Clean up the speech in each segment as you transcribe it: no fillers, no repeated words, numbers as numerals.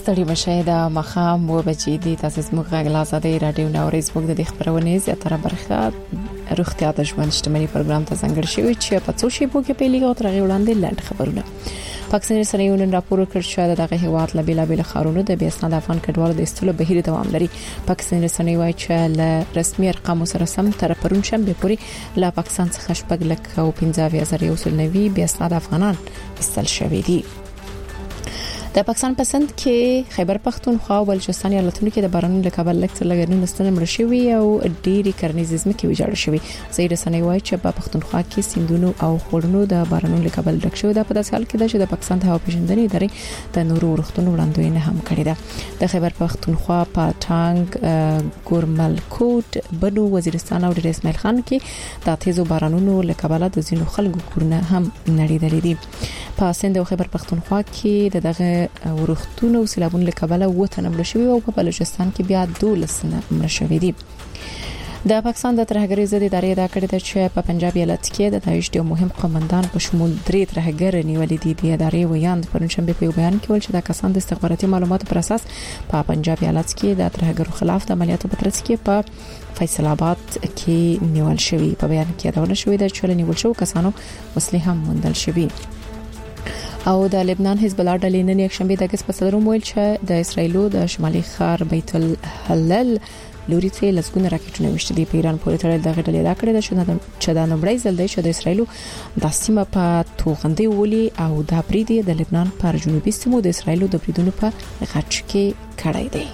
ستړي مشه د مخام و بچی دي تاسو زموږ غږ لازادي رادیو نوري زموږ د خبرونه زیاتره برخه روغتیا د ژوند شتمنۍ پروګرام ته څنګه شوی چې په څو شی بوګه پیلېږي او ترغه وړاندې لاند خبرونه پاکستان رسنیونو راپور کړ چې دغه هیواد له بیلابل خارونو د بیاسناد افغان کډوالو د استلو بهیر دوام لري. پاکستان رسنۍ وايي چې له رسمي ارقامو سره سم تر پرون شنبه پورې له پاکستان څخه شپږ لک او 15,090 بیاسناد افغانان استل شوي دي. د پاکستان پسند کې خیبر پختونخوا او بلوچستان ایالتونو کې د بارانونو له کبل لکتر لګرنو ستنه مړ شوی او ډيري کرنیزې ځمکې ویجاړ شوی. زید سنوي وايي چې په پختونخوا کې سیندونو او خړونو د بارانونو له کبل ډک شوی. د په داسې حال کې چې د پاکستان د هوا پیژندنې ادارې د نورو ورختونو وړاندوینه هم کړې ده. د خیبر پختونخوا پټانګ ګورملکوټ بنو وزیرستان او د اسماعیل خان کې د تیزو بارانونو له کبل د ځینو خلکو کورونه هم نړیدلې دي. په سند او خیبر پختونخوا کې دغه ورختونه او سیلابونو له کبله وته نمړ شوی او په بلوچستان کې بیا 12 نمړ شوی دي. د پاکستان د ترهګرۍ ضد ادارې دا کړی د چې په پنجاب ایالت کې د داعش د مهم قومندان په شمول 3 ترهګر نیولې دي. د ادارې ویاند پرونشنبه په بیان کې ول چې د کسان د استخباراتي معلوماتو پر اساس په پنجاب ایالت کې د ترهګرو خلاف د عملیاتو په ترڅ کې په فیصل آباد کې نیول شوی. په بیان کې دا ونه شوی د چې نیول شو کسانو وسلې هم موندل شوی. او د لبنان حزب الله ډلې نن یک شنبه د اگست په صدر ویل چې د اسرایلو د شمالي ښار بیت الحلل لوري ته لسګونه راکټونه وشته دي. په ایران پورې تړل د غټلې دا کړې ده چې د نومړی ځل دی چې د اسرایلو د سیمه په توغندې ولي او د بریدي د لبنان پر جنوبي سیمو د اسرایلو د بریدونو په غټ کې کړای دی.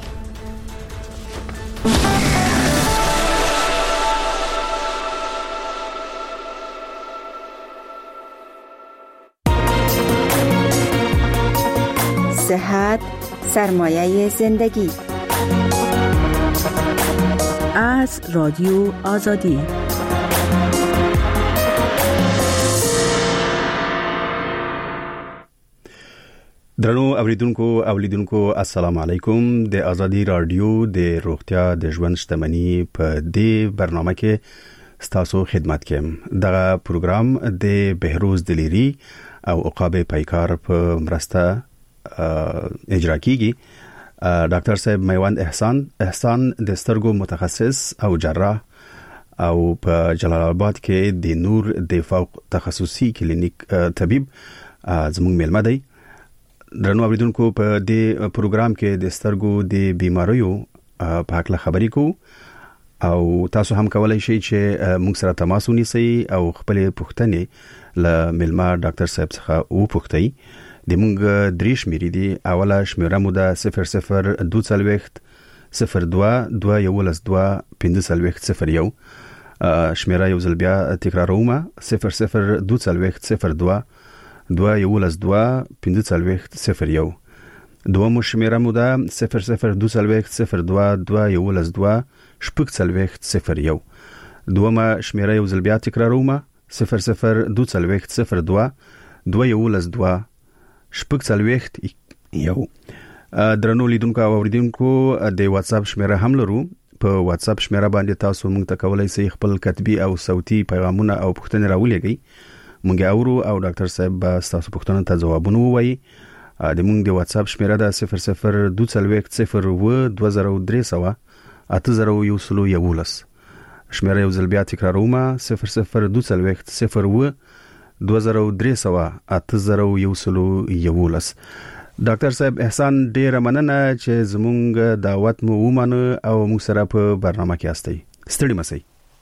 صحت سرمایه زندگی از رادیو آزادی. درنو اوریدونکو او لیدونکو السلام علیکم. د آزادی رادیو د روغتیا د ژوند شتمنۍ په دې برنامه کې ستاسو خدمت کوم. دغه پروګرام د بهروز دلیری او عقاب پایکار په مرسته اجرا کیږي. ډاکټر صاحب میوند احسان د سترګو متخصص او جراح او په جلال آباد کې د نور د فوق تخصصي کلینیک طبيب زموږ ملما دی. درنو اوریدونکو په دې پروګرام کې د سترګو د بیماریو په اړه خبرې کوو او تاسو هم کولای شئ چې موږ سره تماس ونیسئ او خپل پوښتنې ل ملما ډاکټر صاحب څخه وپوښتئ. د مونږ دریش مری دی. اوله شمیره مو ده 0022 02 212 1501. شمیره یو ځل بیا تکراروم 0022 02 212 1501. دومو شمیره مو ده 0022 02 212 1501. دومه شمیره یو ځل بیا تکراروم 0022 02 212 شپږ یو. درنو لیدونکو او اوریدونکو د واتس اپ شمیره هم لرو. په واتس اپ شمیره باندې تاسو موږ ته کولای شئ خپل کتبي او صوتي پیغامونه او پوښتنې راولېږئ. موږ اورو او ډاکټر صاحب تاسو پوښتنو ته ځوابونه ووایي. د موږ د واتس اپ شمیره ده 0022 2013 8011. شمیره یو ځل بیا تکراروم 0022 2013 8011. ډاکټر صاحب احسان ډیر مننه چې زموږ دعوت مو ومنه او موږ سره په برنامه کې یاستئ. ستړي مسئ.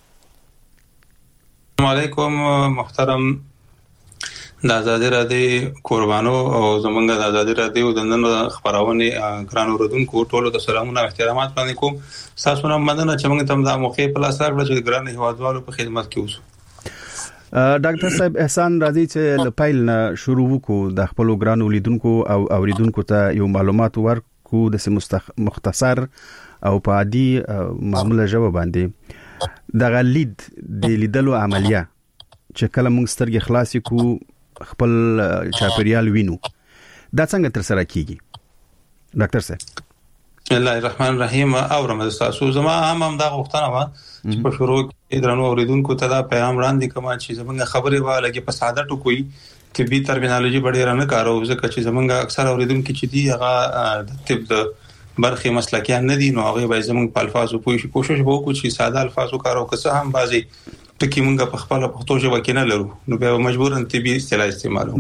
السلام علیکم محترم د آزادی رادیو قربانو او زمونږ د آزادی رادیو د نن خبرونه ګران اوردونکو ټولو ته سلامونه او احترامات وړاندې کوم. تاسو نه مننه چې موږ ته د موقع په لاس راغله چې ګران هیوادوالو په خدمت کې اوسو. ډاکټر صاحب احسان راځي چې لپایل نه شروع وکړو د خپل ګران اولیدونکو او اوریدونکو ته یو معلومات ورکو د مختصر او په عادي معموله جواب باندې د غلید د لیدلو عملیه چې کله موږ سترګې خلاصې کو خپل چاپریال وینو دا څنګه تر سره کیږي ډاکټر صاحب؟ بسم الله الرحمن الرحیم. اورم تاسو زما هم دا غوښتنه و چې په شروع کې درنو اوریدونکو ته دا پیغام وړاندې کوم چې زمونږ خبرې واله کې په ساده ټکوي طبي ترمینالوژي ډېر نه کارو ځکه چې زمونږ اکثر اوریدونکو چې دي هغه د طب د برخي مسلکیان نه دي نو هغه به زمونږ په الفاظو پوښي کوشش وکړو چې ساده الفاظو کارو که څه هم بعضي ټکي مونږ په خپل پښتو ژبه کې نه لرو نو به مجبور طبي اصطلاح استعمالو.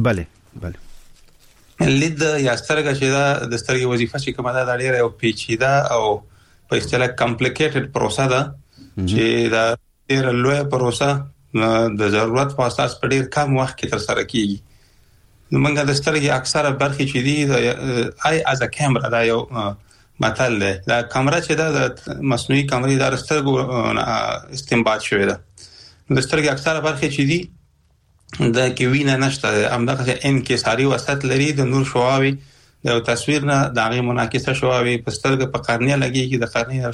بله لید یا سترګه چې دا د سترګې وظیفه چې کومه ده ډېر یو پیچیده او په اصطلاح کمپلیکیټډ پروسه ده چې دا ډېر لوی پروسه د ضرورت په اساس په ډېر کم وخت کې تر سره کیږي. نو موږ د سترګې اکثره برخې چې دي د آی از ا کیمرا دا یو متل ده دا کیمرا چې دا مصنوعي کیمرې د سترګو استنباط شوی ده. د سترګې اکثره برخې چې دي د کیوینه نشته همدغه انکساري وسط لري د نور شعاوي د تصویر نه د هغه منعکسه شعاوي په سترګې په قرنیه لګيږي د قرنیه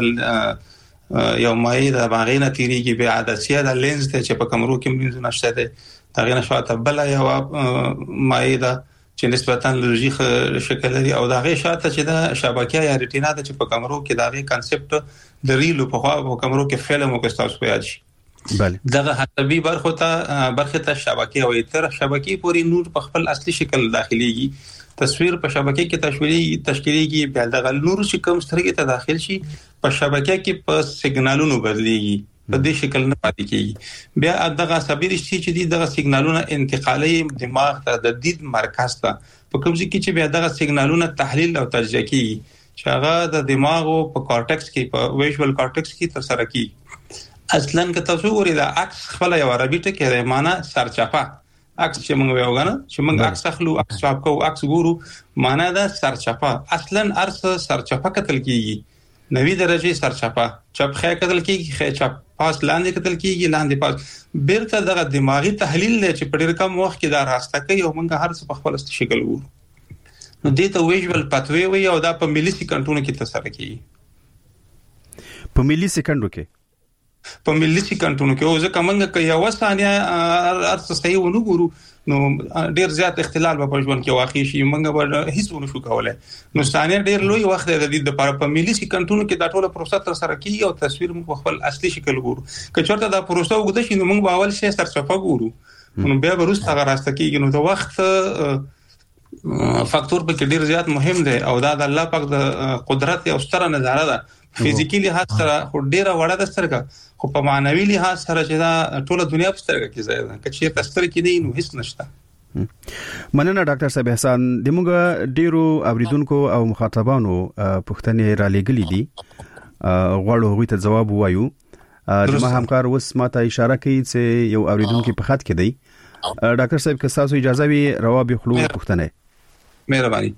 شاته یو مایع د باغینه تیریږي به عدسیه د لینز ته چې په کمرو کې لینز نشته ده دا غنه شاته بل یو مایع ده چې نسبتاً لوژیک شکل لري او دا غي شاته چې د شبکه یا ریټینا د چې په کمرو کې دا غي کانسپټ د ریلو په خوا په کمرو کې فلم او کستاس پیاج بله دغه حسابي برخه ته شبکه او تر شبکه پوری نور په خپل اصلي شکل داخليږي تصویر په شبکه کې تشکیليږي بیا دغه نور چې کوم سترګې ته داخل شي په شبکه کې په سیګنالونو بدليږي په دې شکل نه پاتې کیږي بیا دغه عصبي رشتې چې دي دغه سیګنالونه انتقالي دماغ ته د دید مرکز ته په کوم ځای کې چې بیا دغه سیګنالونه تحلیل او ترجمه کیږي چې هغه د دماغ او په کورټکس کې په ویژوال کورټکس کې تر سره کیږي. اصلاً که تاسو ګورئ دا عکس خپل یو عربي ټکی دی معنا سرچپه عکس چې موږ وایو چې موږ عکس اخلو عکس چاپ کوو عکس ګورو معنا دا سرچپه اصلاً ارس سرچپه کتل کیږي 90 درجه سرچپه چپ خې کتل کیږي خې چپ پاس لاندې کتل کیږي لاندې پاس بیرته دغه دماغي تحلیل نه چې په ډېر کم وخت کې دا راسته کوي او موږ هر څه په خپل شکل ګورو نو دې ته ویژوال پاتوي وي او دا په ملي سکندونو کې ترسره کیږي په ملي سکندو کې او ځکه موږ که یو ثانیه ارڅ صحیح ونه ګورو نو ډیر زیات اختلال په ژوند کې واقع شي موږ به هیڅ ونه شو کولای نو ثانیه ډیر لوی وخت د دې لپاره په ملي سکندونو کې دا ټوله پروسه تر سره کیږي او تصویر موږ خپل اصلي شکل ګورو که چېرته دا پروسه وګړي شي نو موږ به اول شي سرچپه ګورو نو بیا وروسته راسته کیږي نو د وخت فاکتور په ډیر زیات مهم دی او دا د الله پاک د قدرت او ستره نظاره ده فزیکي لحاظ سره خو ډیره وړه د سترګه خو په معنوي لحاظ سره چې دا ټوله دنیا په سترګه کې ځای ده چې تستر کې دی نو هیڅ نشته. مننه ډاکټر صاحب احسان د موږ ډیرو اوریدونکو او مخاطبانو پوښتنې را لېګلې دي غواړو هغه ته جواب وایو. زما همکار اوس ماته اشاره کوي چې یو اوریدونکو په خط کې دی. ډاکټر صاحب که تاسو اجازه وي روابي خلو پوښتنه مهرباني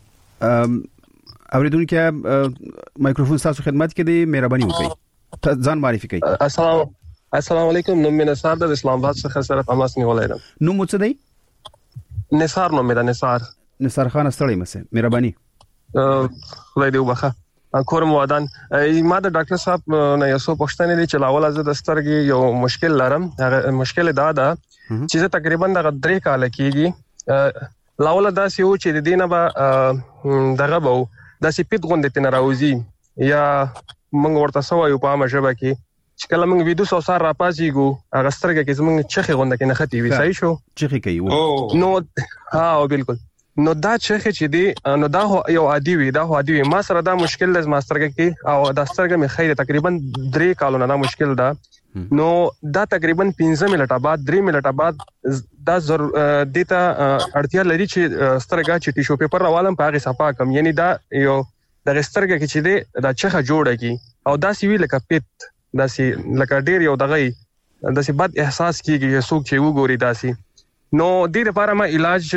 اوریدونکو مایکروفون تاسو خدمت کې دی مهرباني وکړئ ځان معرفي کړئ. السلام علیکم نوم مې نثار د اسلام آباد څخه سره پاماس نیولای ده. نوم څه دی؟ نثار نوم مې ده. نثار خان ستړی مسه مهرباني خدای دې وبخښه کورم ودان ما د ډاکټر صاحب نه یو څه پوښتنه دي چې لاول از د سترګې یو مشکل لرم هغه مشکل دا ده چې تقریبا د 3 کال کېږي لاول دا سی او چې د دینه به دغه به د سپید غوندې تن راوځي یا موږ ورته سوایو په مجبه کې چې کله موږ ویډیو سو سره راپاسیګو هغه سترګې کې زموږ چخه غونډه کې نه ختی وي صحیح شو چخه کوي نو ها بالکل نو دا چخه چې دی نو دا یو عادي وي ما سره دا مشکل د ماسترګه کې او د سترګې مې خیره تقریبا 3 کالونه دا مشکل ده نو دا تقریبا 15 منټه بعد 3 منټه بعد دا دیتا اړتیا لري چې سترګه چې ټیشو پیپر راوالم په هغه صفه کم یعنی دا یو د سترګه کې چې دی دا چخه جوړه کی او دا سی وی لکه پیت دا سی لکه ډیر یو دغه دا سی بد احساس کیږي چې څوک چې وګوري دا سی نو د لپاره ما علاج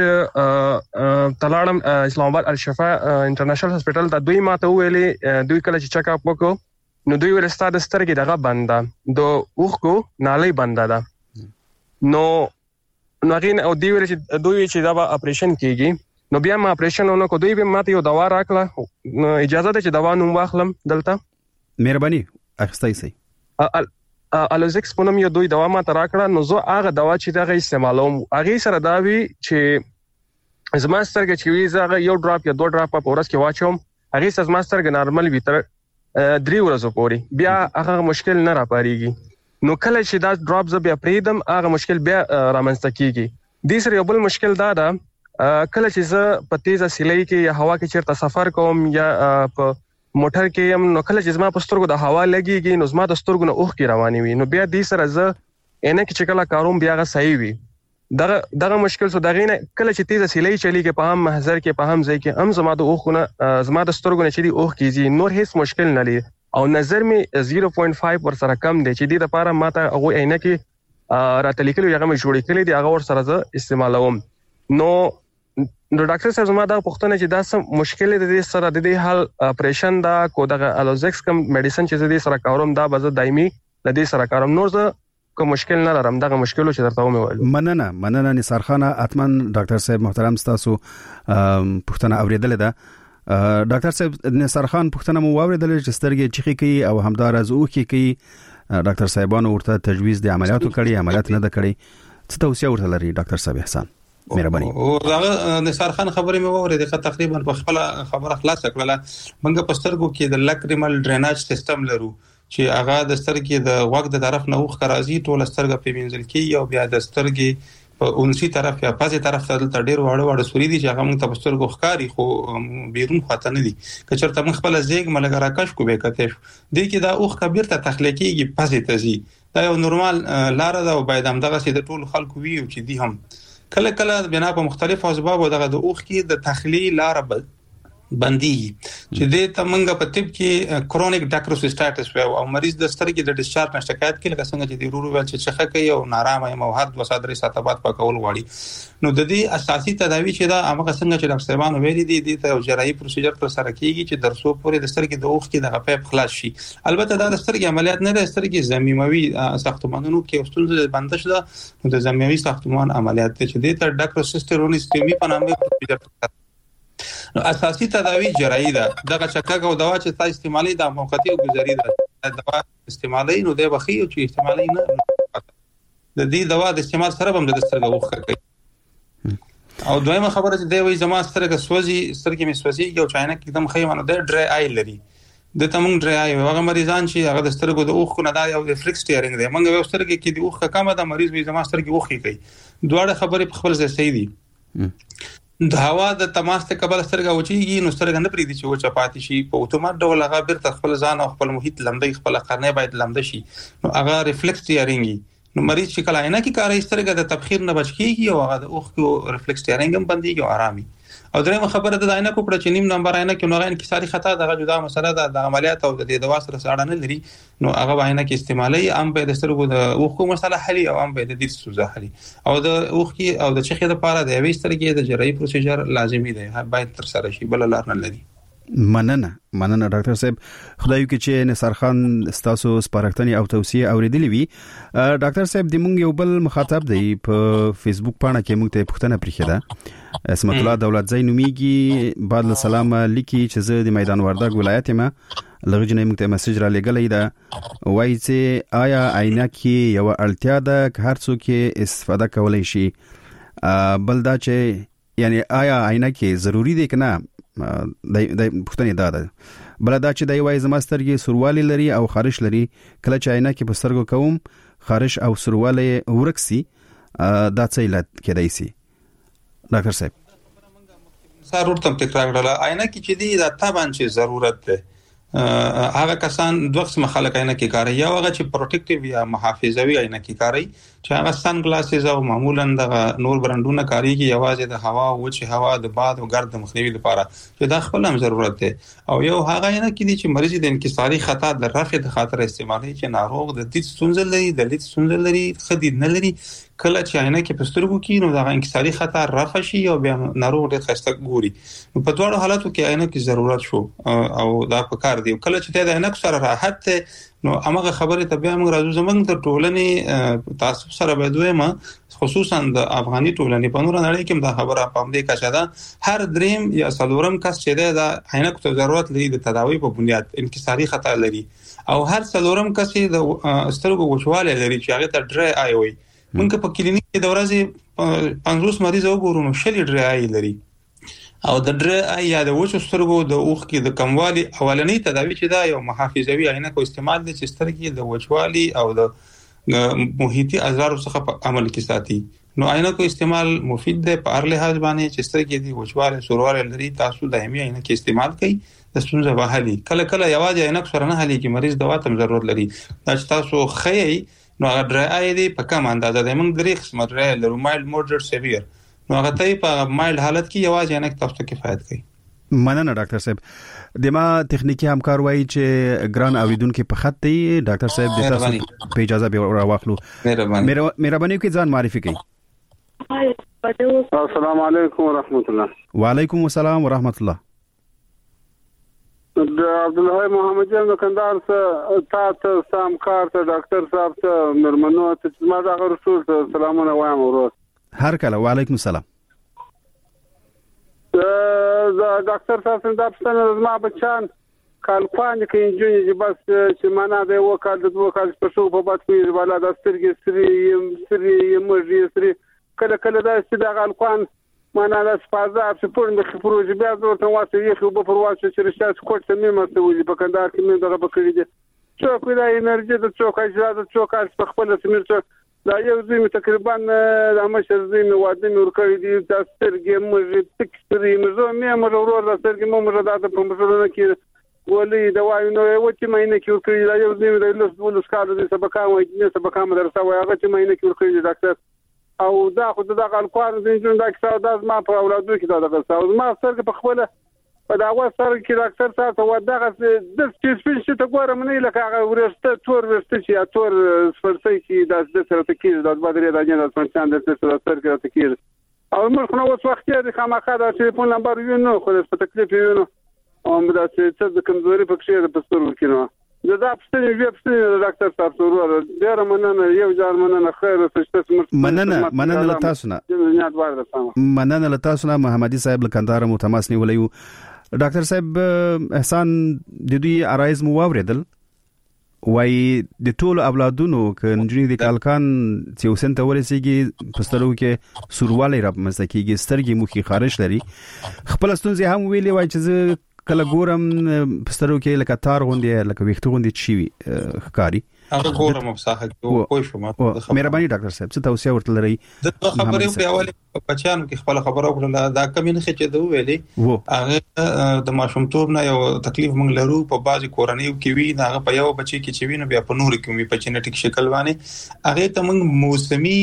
تلاړم اسلام آباد الشفا انټرنیشنل هسپټل دا دوی ماته ویلي دوی کله چې چیک اپ وکړو نو دوی ورستا د سترګې دغه بنده د اوخکو نالۍ بنده ده نو غین او دوی چې دا اپریشن کیږي نو بیا ما اپریشن ونه کو دوی به ماته یو دوا راکړه نو اجازه ده چې دوا نوم واخلم دلته مهرباني اخستای سي الوزکس پونم یو دوی دوا ما ترا کړه نو زه هغه دوا چې دا غي استعمالوم هغه سره دا وی چې زما سترګې چې وی زغه یو ډراپ یا 2 ډراپ په ورځ کې واچوم هغه سره زما سترګې نارمل وي تر 3 ورځې پورې بیا هغه مشکل نه راپاریږي نو کله چې دا ډراپ ز بیا پریدم هغه مشکل بیا رامنځته کیږي د سره یو بل مشکل دا ده کله چې زه په تیزه سیلۍ کې یا هوا کې چیرته سفر کوم یا په موټر کې هم نو کله چې زما په سترګو د هوا لګيږي نو زما د سترګو نه اوخ کې رواني وي نو بیا د سره زه انه کې چې کله کاروم بیا غا صحیح وي دغه مشکل سو دغه نه کله چې تیزه سیلۍ چلی کې په هم محضر کې په هم ځای کې هم زما د اوخونه زما د سترګو نه چې دی اوخ کیږي نور هیڅ مشکل نه لري او نظر می 0.5 ور سره کم دی چې د لپاره ماته هغه عینه کې راته لیکلو هغه مې جوړې کړې دی هغه ور سره زه استعمالوم نو ډاکټر صاحب زما دا پوښتنه چې دا سم مشکل دي سره د دې حل اپریشن دا کو دغه الوزکس کم میډیسن چې دې سره کاروم دا به دایمي د دې سره کاروم نور زه کوم مشکل نه لرم دغه مشکل چې درته ومه مننه نثار خان اتمن ډاکټر صاحب محترم تاسو پوښتنه اوریدل ده ډاکټر صاحب نثار خان پوښتنه مو اوریدل چې سترګې چخي کوي او همدار از اوخي کوي ډاکټر صاحبانو ورته تجویز د عملیاتو کړي عملیات نه د کړي څه توصيه ورته لري ډاکټر صاحب احسان مهرباني او هغه نثار خان خبرې مې وره د تقریبا په خپل خبره خلاص کړله منګه پسترګو کې د لاکریمل ډریناج سیستم لرو چې هغه د سترګې د وګ د طرف نه اوخ راځي ټول سترګې په منځل کې او بیا د سترګې په اونسي طرف یا پازي طرف ته ډېر واړه سوري دي چې هغه موږ ته پسترګو ښکاری خو بیرون خاطر نه دي که چېرته موږ خپل زیګ ملګری راکش کو به کته دي کې دا اوخ کبیر ته تخلیقيږي پازي تزي دا یو نورمال لار ده او باید هم دغه سي د ټول خلکو ویو چې دي هم کله کله بنا په مختلفو اسبابو دغه د اوخ کې د تخلیل لار بندي چې د تمنګ په طب کې کرونیک ډاکروسټاټس او مریض د سترګې د ډیسچارج نه شکایت کوي لکه څنګه چې د ورو ول چې چخه کوي او نارامه او هر 2-3 ساعته بعد پاکول غواړي نو د دې اساسي تداوی چې دا هغه څنګه چې ډاکټر صاحبانو ویلي دي د جراحي پروسیجر تر سره کیږي چې درسو پورې د سترګې د اوخ کې د غپې خلاص شي البته دا د سترګې عملیات نه د سترګې زمینوي ساختمانونو کې ستونزې بندش ده نو د زمینوي ساختمان عملیات چې د تر ډاکروسټیروسټومي په نامه پروسیجر نو اساسي تداوی جراحي ده دغه چکه او دوا چې تاسو استعمالي د موقتی او گزاري ده دوا استعمالي نو د بخي او چې استعمالي نه د دې دوا د استعمال سره هم د سترګو وخت کوي او دویمه خبره چې دی وای زما سترګه سوځي سترګې می سوځي او چاینه کې دم خیمانه د ډرای آی لري د تمنګ ډرای آی هغه مریضان چې هغه د سترګو د اوخ نه دا یو ریفلکس ټیرینګ دی موږ یو سترګې کې د اوخ کمه ده مریض وي زما سترګې اوخي کوي دواړه خبرې په خپل ځای صحیح دي د هوا د تماس ته قبل سترګه وچیږي نو سترګه نه پریدي چې وچه پاتې شي په اتومات ډول هغه بیرته خپل ځان او خپل محیط لمدې خپل قرنې باید لمده شي نو هغه ریفلکس ټیرینګ نو مریض چې کله عینه کې کاري سترګه د تبخیر نه بچ کیږي او هغه د اوخ کو ریفلکس ټیرینګ هم بنديږي او آرامي او درېمه خبره د عینه کو پړه چې نیم نمبر عینه کې نو غین کې ساري خطا دغه جدا مسله ده د عملیات او د دوا سره ساړه نه لري نو هغه عینه کې استعمالي ام په د سترګو د اوخ کو مسله حلي او ام په د دې سوزه حلي او د اوخ کې او د چخې لپاره د یوې سترګې د جراحي پروسیجر لازمي دی باید تر سره شي بل لار نه لري مننه ډاکټر صاحب خدای کې چې نثار خان تاسو سپارښتنې او توصيه اوریدلې وي ډاکټر صاحب د مونږ یو بل مخاطب دی په فیسبوک پاڼه کې مونږ ته پوښتنه پرېښه ده اسمت الله دولت زین میږي بعد السلام لیکي چې زه د میدان وردګ ولایت ما لږ نه مونږ ته میسج را لګلې ده وایي چې آیا عینه کې یو اړتیا ده که هر څوک استفاده کولای شي بل دا چې یعنی آیا عینه کې ضروری دی کنه د پښتنې دا ده بل دا چې د وای زماسترګي سروالي لري او خارش لري کله چې عینه کې پسترګو کوم خارش او سروالي ورکسي دا څه علت کېدای شي ډاکټر صاحب ضرورت هم تکرار کړل عینه کې چې دی دا تابان چې ضرورت ده هغه کسان دوه قسم خلک عینه کې کاروي یو هغه چې پروټیکټیو یا محافظوي عینه کې کاروي چې هغه سن ګلاسز او معمولا د نور برانډونه کاریږي یوازې د هوا او چې هوا د باد او ګرد مخنیوي لپاره چې دا خپل هم ضرورت دی او یو هغه عینه کې دي چې مریض د انکساري خطا د رفع د خاطر استعمالي چې ناروغ د دې ستونزې لري د لید ستونزې لري خدي نه لري کله چې عینه کې پسترګو کې نو د انکساري خطا رفع شي او بیا ناروغ ډېر خسته ګوري نو په دواړو حالاتو کې عینه کې ضرورت شو او دا په کار دی کله چې د عینه سره راحت نو هغه خبره ته بیا موږ راځو زمونږ د ټولنې تاسو سره به دویمه خصوصا د افغاني ټولنې په نور نړۍ کې دا خبره پام دی کچا ده هر دریم یا څلورم کس چې د عینه ته ضرورت لري د تداوی په بنیاد انکساري خطا لري او هر څلورم کس د سترګو وچواله لري چې هغه ته ډرای آی وي موږ په کلینیک کې د ورځې 50 مریض وګورو نو شل ډرای آی لري او د ډرای یا د وچو سترګو د اوخ کې د کموالي اولنۍ تداوی چې دا یو محافظوي عینه کو استعمال دي چې سترګې د وچوالي او د محیطي اضرار څخه په عمل کې ساتي نو عینکو استعمال مفید دی په هر لحاظ باندې چې سترګې دی وچواله سورواله لري تاسو دایمي عینکې استعمال کړئ د ستونزې به حل کله کله یوازې عینک سره نه حل کی مریض دوا ته ضرورت لري دا چې تاسو خې نو هغه ډرای آی دی په کم اندازه د موږ درې قسمه ډرای لرو مایل موډریټ سیویر نو هغه ته په مایل حالت کې یوازې عینک تاسو ته کفایت کوي. مننه ډاکټر صاحب د ما تخنیکی همکار وایي چې ګران اوریدونکو په خط دی ډاکټر صاحب د تاسو په اجازه به راوخلو مهرباني وکړئ ځان معرفي کړئ. السلام علیکم ورحمت الله. وعلیکم السلام ورحمت الله. عبد الله محمد جان کندهار ته سامکار ته ډاکټر صاحب ته مرمنو ته ما دا رسول سلامونه وایم ورو هر کله. وعلیکم السلام. ډاکټر صاحب څنګه تاسو ما بچان کالپان کې انجونی چې بس چې معنا د وکال د وکال په شو په بات کې بالا د سترګې سری مړی سری کله کله دا چې د کالپان معنا د سپازه په پورن د خبرو بیا ورته واسه یې خو په پرواز چې رښتیا کوټ ته مې مسولې په کندهار کې مې دغه بکړې دي څو کوي د انرژي د څوک اجازه د څوک په خپل سمیر دا یو ځای تقریبا د مشر ځای مې واده مې ورکړی دي د سترګې مې تکسري مې ورور د سترګې مې د په مشرونه کې ولې د وایو و چې مې نه کې ورکړی دا یو ځای د لوس کارو د سبقه مدرسه وای هغه چې مې نه کې ورکړی ډاکټر او دا خو د الکوار د جون دا کیسه دا ما په اولادو کې دا غوښتل ما سترګې په خپل په دا وسر کې ډاکټر صاحب ودغه د سپیشل ته ګورم نه لکه هغه ورسته تور ورسته چې تور سپرسي چې د سره تکیه د بدرې د جنرال څنګه د سره سره تکیه او موږ نو اوس وخت یې خامخا د ټلیفون نمبر یو نو خو په تکلیف یو نو او دا چې د کمزوري په کې د پستور کینو دا پستنی ډاکټر صاحب ضرور ډیر مننه یو ځار مننه خیر څه مننه له تاسو نه مننه له تاسو نه محمدي صاحب لکندار متماس نیولیو ډاکټر صاحب احسان د دوی ارایز مو واوریدل وای د ټولو اولادونو ک نجونی د کالکان چې وسنت ورسیږي پسترو کې سورواله را مسکیږي سترګې مخې خارش لري خپل ستونزې هم ویلې وای چې کله ګورم پسترو کې لکه تار غوندې لکه ویښته غوندې چی ښکاری هغه ګورم مصاحه کې کوی شو ما مهرباني ډاکټر صاحب څه توصيه ورته لري د خبرې په اول بچانو کې خپل خبره وکړه دا کمینه چې دوه ویلي هغه د ماشومتوب نه یو تکلیف مونږ لرو په بازي کورنیو کې وی نه هغه په یو بچي کې چې وی نه بیا په نور کې وی په جنټیک شکل باندې هغه ته مونږ موسمي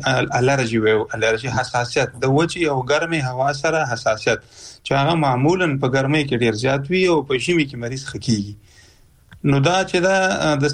الرجی ویو الرجی حساسیت د وچی او ګرمه هوا سره حساسیت چې هغه معمولا په ګرمۍ کې ډیر زیات وي او په ژمي کې مریض خکېږي نو دا چې دا د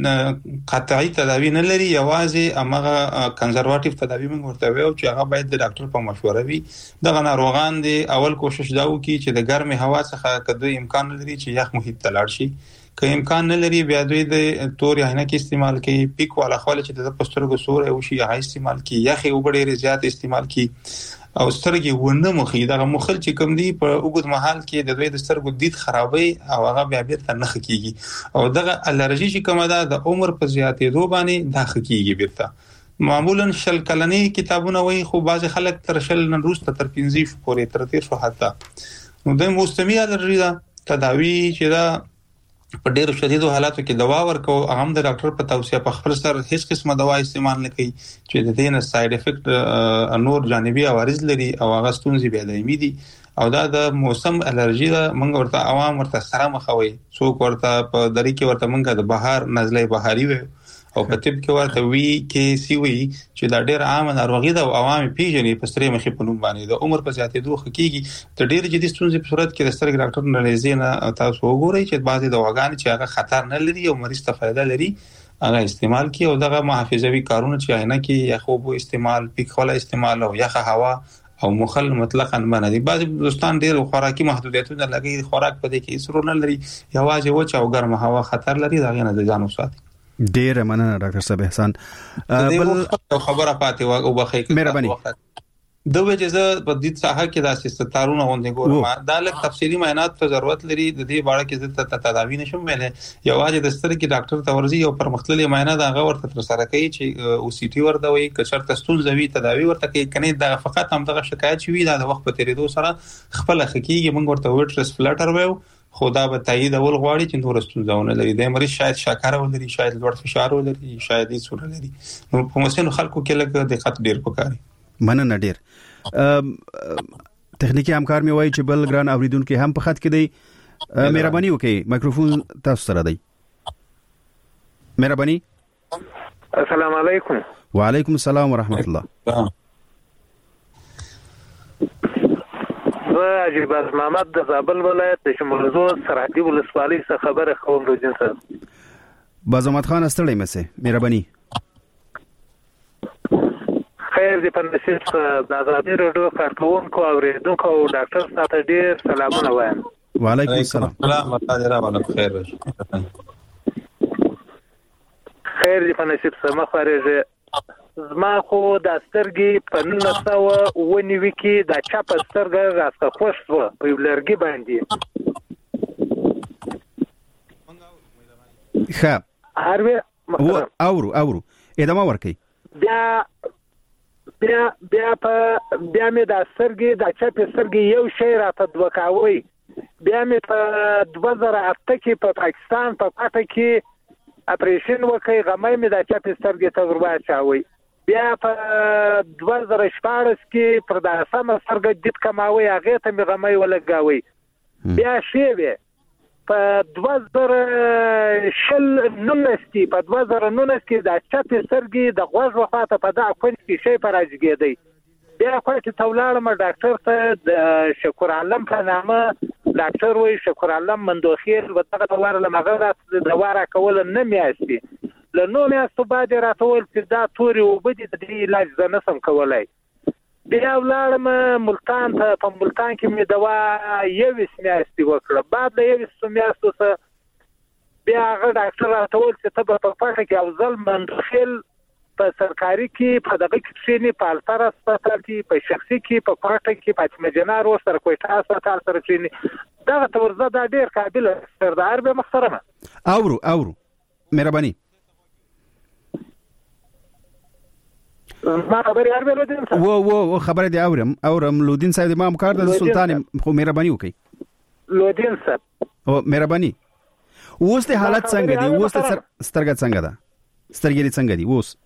سه قطعي تداوی نه لري یوازې امغه کنزرواتیو تداوی موږ ورته ویو چې هغه باید د ډاکټر په مشوره وي دغه ناروغان دي اول کوشش دا وکړي چې د ګرمې هوا څخه کده امکان لري چې یخ محیط ته لاړ شي که امکان نه لري بیا دوی د تور عینکې استعمال کوي پیک والا خپل چې د پسترګو سور او شي هغه استعمال کوي یخ او ډېر زیات استعمال کوي او سترګې ونه مخې دا مخل چې کوم دی په وګد محل کې د دوی د سترګو دید خرابوي او هغه بیا بیرته نه خکېږي او دغه الرجی چې کومه ده د عمر په زیاتېدو باندې دا خکېږي بیرته معمولا شل کلنی کتابونه وایي خو بعض خلک تر شل نن روسته تر 15 پورې تر 13 حتی نو د موسمي الرجی دا تداوی چې دا په ډېرو شدیدو حالاتو کې دوا ورکو هم د ډاکټر په توصیه په خپل سر هیڅ قسمه دوا استعمال نه کوي چې د دې نه ساید افیکټ نور جانبي عوارض لري او هغه ستونزې بیا دایمي دي او دا د موسم الرجی دا موږ ورته عوام ورته سره مخوي څوک ورته په دری کې ورته موږ د بهار نزله بهاري وي او په طب کې ورته وی کې سی وی چې دا ډېر عام ناروغي ده او عوام پیژنې په سترې مخې په نوم باندې د عمر په زیاتېدو خکېږي د ډېر جدي ستونزې په صورت کې د سترګې ډاکټر نه لزینه تاسو وګورئ چې بعضي دواګانې چې هغه خطر نه لري او مریض ته فایده لري هغه استعمال کړي او دغه محافظوي کارونه چې عینکې یا خوب استعمال پیک ولا استعمال او یخه هوا او مخل مطلقاً منع دي بعضي دوستان ډېر خوراکي محدودیتونه لګي خوراک په دې کې سرور نه لري یوازې وچ او ګرم هوا خطر لري دا غنه د ځان وساتي ډیر مننه ډاکټر صاحب احسان بل خبره پاتې او بخې مهرباني د وجزه په دې څخه کې د ستارونه غونډې ګورم دا لکه تفصیلی معاینات ته ضرورت لري د دې باندې کې د تداوی نشم ویلې یوازې د سترګې ډاکټر ته ورځي او پر مختلفه معاینه دا غو ورته تر سره کوي چې او سی ټي ورته وي کچر تستون زوی تداوی ورته کوي کني دا فقط هم دغه شکایت شوی دا د وخت په تیریدو سره خپل حقيقي موږ ورته وټرس فلټر ویو خدا به تایید اول غواړي چې نور ستونزونه لري د مریض شاید شکر ولري شاید لوړ فشار ولري شاید هیڅ ولري نو په مسنو خلکو کې لږ دقت ډیر پکاري مننه ډیر تخنیکی همکار می وایي چې بل ګران اوریدونکو هم په خط کې دی مهرباني وکړئ مایکروفون تاسو سره دی مهرباني السلام علیکم وعلیکم السلام ورحمت الله عجیب محمد د زابل ولایت د شمولزو سرحدي ولسوالۍ څخه خبره کوم روزین صاحب بازمت خان استړی مې سه مهرباني خیر دې په نصیب د آزادي رادیو کارکونکو او ریډونکو او ډاکټر ساته ډیر سلامونه وایم وعلیکم السلام خیر دې په نصیب سره مخارجه زما خو د سترګې په 1990 کې د چپ سترګې راځه خوښ و په لرګي باندې ښه هروي اورو ادامه ورکړئ بیا مې د سترګې د چپ سترګې یو شی راته دوکاوي بیا مې په 2008 کې په پاکستان په پټه کې اپریشن وکړ غمې مې د چپ سترګې تجربه چاوي بیا په 2014 کې پر د سم سترګې د کماوي هغه ته مې غمې ولګاوي بیا شی په 2019 کې د چپ سترګې د غوږ وفاته په دا کون کې شی پر راځګېدی بیا خو چې تولاړم ډاکټر ته د شکر عالم په نامه ډاکټر وای شکر عالم مندوخیل وتغه دوار لمغه د دواره کول نه میاسي لنو میاستو بعد راتول چې دا توري وبدي د علاج نه سم کولای بیا ولارم ملتان ته په ملتان کې مې دوا یو میاسي وکړه بعد له یو میاسو څخه بیا هغه ډاکټر راتول چې ته په پټه کې افضل مندوخیل په سرکاري کې په دغه کې چې په الفار هسپتال کې په شخصي کې په پټه کې په مجنار و سره کوټه هسپتال سره چې دا تورزه د ډیر قابل سردار به محترمه اورو مهرباني ما خبري اربه لودین صاحب و خبره دی اورم لودین صاحب د امام کار د سلطان خو مهرباني وکي لودین صاحب او مهرباني اوس د حالت څنګه دی اوس سترګې څنګه ده سترګې څنګه دي اوس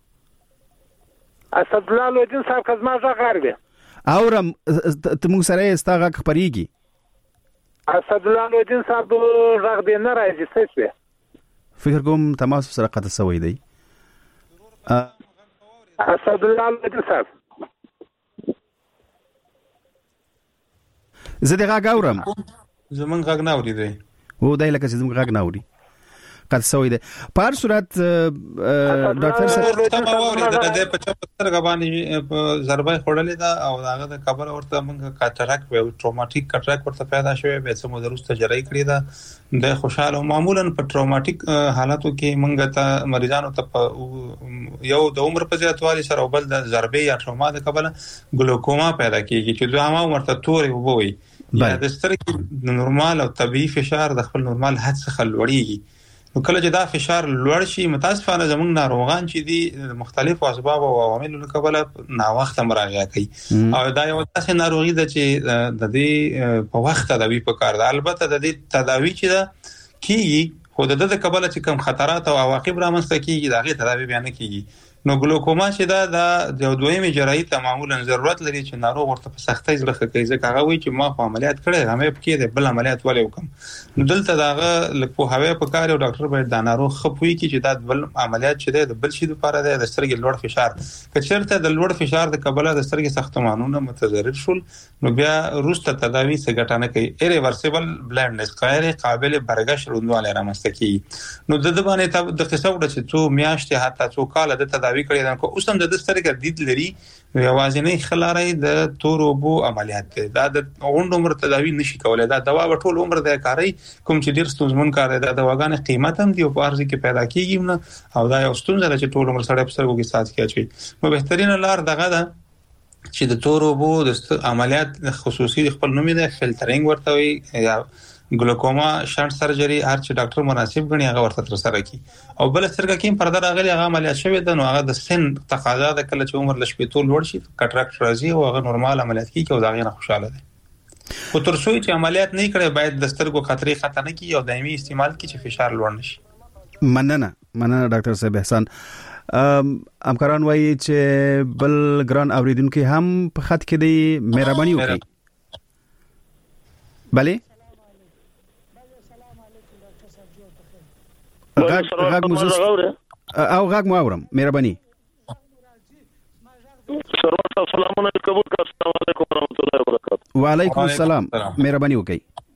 اسد الله لودین صاحب کزما ځغاربه اورم ته موږ سره استاغه خبريږي اسد الله لودین صاحب ځغ دې نه راځي څه فکر کوم تماس سره قطع شوی دی اسد الله لودین صاحب زه دغه غاورم زمون غاګ نه اوري دی و دای لکه چې زمون غاګ نه اوري قد سوی ده په هر صورت ډاکټر صاحب ته ووري د په چپتر غبانی ضربه خړلې ده او هغه د قبر ورته موږ کاتراک و ټروماتیک کاتراک ورته پیدا شوی به څه مو درسته جری کړی ده د خوشاله معمولا په ټروماتیک حالاتو کې موږ ته مریضانو ته یو د عمر په زیاتوالي سره بل د ضربه یا ټروما د قبل ګلوکوما پیدا کیږي چې دوه ما ورته توري وبوي یا د سترګې نورمال او طبيعي فشار د خپل نورمال حد څخه لوړیږي نو کله چې دا فشار لوړ شي متاسفانه زموږ ناروغان چې دي مختلفو اسباب او عواملو له کبله نا وخت مراجعه کوي او دا یو داسې ناروغي ده چې د دې په وخت تداوی پکار ده البته د دې تداوی چې ده کیږي خو د دې کبله چې کم خطرات او عواقب رامنځته کیږي دا غي تداوی بیان کیږي نو ګلوکوما چې دا د دویمه جراحي ته معمولا ضرورت لري چې ناروغ ورته په سختۍ ځلخه کوي ځکه هغه وایي چې ما خو عملیات کړی هغه پکې د بل عملیات ولې وکم نو دلته داغه لکه هوا په کار او ډاکټر باید دا ناروغ خپوي چې دا بل عملیات چې د بل شي لپاره د سترګې لوړ فشار کچرته د لوړ فشار د قبله د سترګې ساختمانونه متضرر شول نو بیا روسته تداوی څه ګټانه کوي ایریورسیبل بلایندنس غیر قابل برګش روندواله رامنځته کی نو د باندې د قصه وړه چې څو میاشتې حتی څو کال د تداوی کړی دا اوس هم د سترګې دید لري یوازینی خلاري د تورو عملیات دا د غونډ عمر تداوی نشي کولای دا دوا ټول عمر د کاری کوم چې ډیر ستونزمن کار دی دا دواګانې قیمت هم دی او په ارزي کې پیدا کیږي او دا یو ستونزه ده چې ټول عمر سره په سرګو کې سات کیږي نو بهترین لار دغه ده چې د تورو د عملیات خصوصي خپل نوم دی فلټرینګ ورته وي یا ګلوکوما شانت سرجری هر چې ډاکټر مناسب غني هغه ورته تر سره کی او بل سترګه کې پرده راغلي هغه عملیات شوی ده نو هغه د سن تقاضا ده کله چې عمر لشپې ټول لوړ شي کټراکټ راځي او هغه نورمال عملیات کی او دا غي نه خوشاله ده خو تر څو چې عملیات نه کړي باید د سترګو خطرې ختم نه کیږي او دایمي استعمال کې چې فشار لوړ نشي. مننه ډاکټر صاحب احسان. همکاران وایي چې بل ګران اوریدونکو هم په خط کې دی، مهرباني وکړئ. بله غږ مو اورم، مهرباني. السلام علیکم ورحمۃ اللہ وبرکاتہ. وعلیکم السلام، مهرباني وکړئ.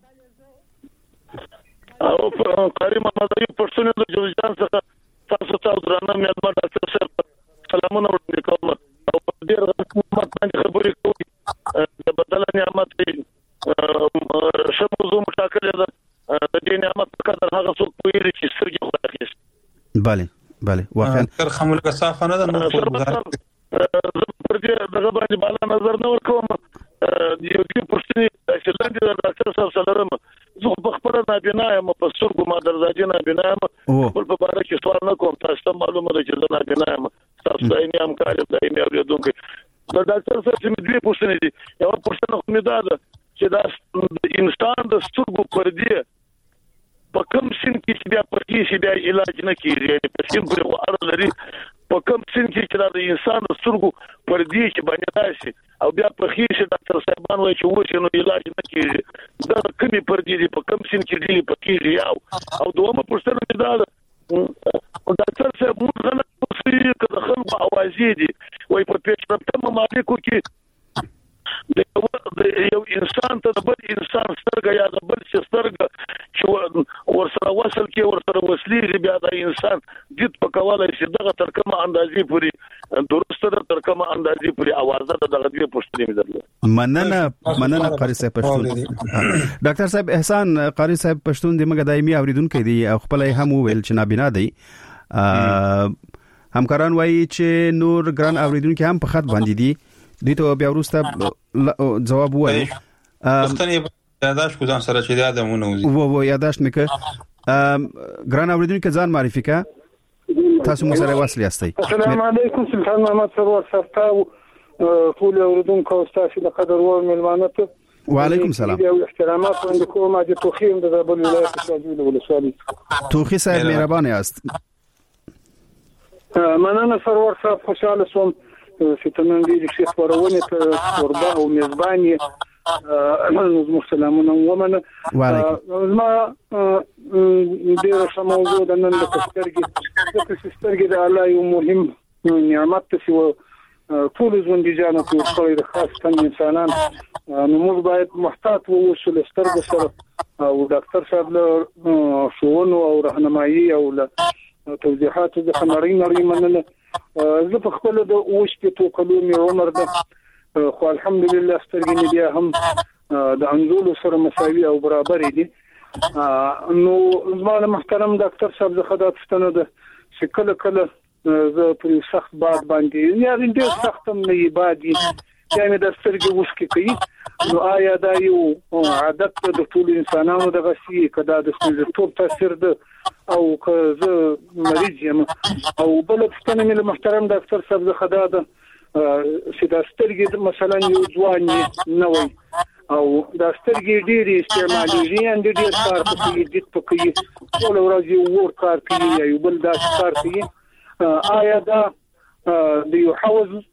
او قاری محمد ایوب پښتون د جوړجان څخه تاسو ته درنه مېلمه ډاکټر صاحب سلامونه وړاندې کوم او ډېر حکومت باندې خبرې کوي د بدل نعمت شموزو مشاکل ده د دې نعمت په قدر هغه څوک ویل چې سترګې خلاص. بله واقعا تر خمول کثافه نه ده نو پر دې دغه باندې بالا نظر نه ورکوم. یو دې پښتني چې لاندې د ډاکټر صاحب سره زه په خپل نابینا یم، په سترګو ما درځي نابینا یم، خپل په باره کې سوال نه کوم. تاسو ته معلومه ده چې زه نابینا یم، تاسو دایمي همکار یم، دایمي اوریدونکی. د ډاکټر صاحب چې دوی پوښتنې دي، یو پوښتنه خو مې ده چې دا انسان د سترګو پردې په کوم سن کې چې بیا پردې شي بیا علاج نه کیږي، یعنې په سن پورې خو اړه لري. په کوم سن کې چې دا د انسان د سترګو پردې چې باندې راشي او بیا پخې شي، ډاکټر صاحبان وایي چې وشي نو علاج نه کیږي. دا کومې پردې دي، په کوم سن کې دي پکېږي؟ او دومره پوښتنه مې ده ډاکټر صاحب موږ غلط پوښتنې که د خلکو اوازې دي وایي په پیشرفته ممالکو کې د یو انسان ته د بل انسان سترګه یا د بل سترګه چې ورسره وصل کې ورسره وصلېږي بیا د انسان دید په کولای شي دغه تر کومه اندازې پورې درسته ده، تر کومه اندازې پورې اوازه ده. دغه دې پوښتنې مې درلوده. مننه قاری صاحب پښتون. ډاکټر صاحب احسان قاری صاحب پښتون د مګ دایمي اوریدونکو دی او خپل هم ویل چې نابینا دی. همکاران وایي چې نور ګران اوریدونکو هم په خط باندې دي، دوی ته بیا وروسته جواب وایي. پښتنې یاداش کو ځان سره چې دا دمونه وزي وو یاداش مکه ګران اوریدونکو ځان معرفي کا، تاسو مو سره وصل یاستئ. السلام علیکم، سلطان محمد سرور سرتاو ټول اوریدونکو او تاسو د قدر ور ملمانه ته وعلیکم السلام او احترامات وړاندې کوم. ما د توخیم د زابل ولایت شاجوی ولسوالۍ. توخی صاحب مهربان یاست. مننه سرور صاحب، خوشاله شوم چې تنن دې شي خبرونه ته وربا او میزبانی زموږ سلامونه ومنه. ما ډېر سموږ د نن د سترګې د الله یو مهم نعمت ته ټول ژوند جانو کې ورکړی د خاص تن انسانان. نو موږ باید محتاط ووسو له سترګو سره او ډاکټر صاحب له ښوونو او راهنمایي او له توضیحاتو د نړۍ مننه. زه په خپل د 28 کلونو عمر ده، خو الحمدلله سترګې مې بیا هم د انځولو سره مساوي او برابر دي. نو زما محترم ډاکټر صاحب زه خدای پښتنه ده چې کله زه په سخت باد باندې یا ډېر سخت هم نه بادي چې د سترګې وښکې کوي. نو آیا دا یو عادت د ټول انسانانو د غسي کدا د سترګو تاثیر ده او که زه مریض یم؟ او بل پښتنه مې محترم ډاکټر صاحب زه خدای ده چې دا سترګې مثلا یو ځوان نه وي او دا سترګې ډېری استعمالېږي ان ډېر کار کوي، د پکې ټول ورځ یو ور کار کوي یا یو بل دا کار کوي. آیا دا د یو حوض د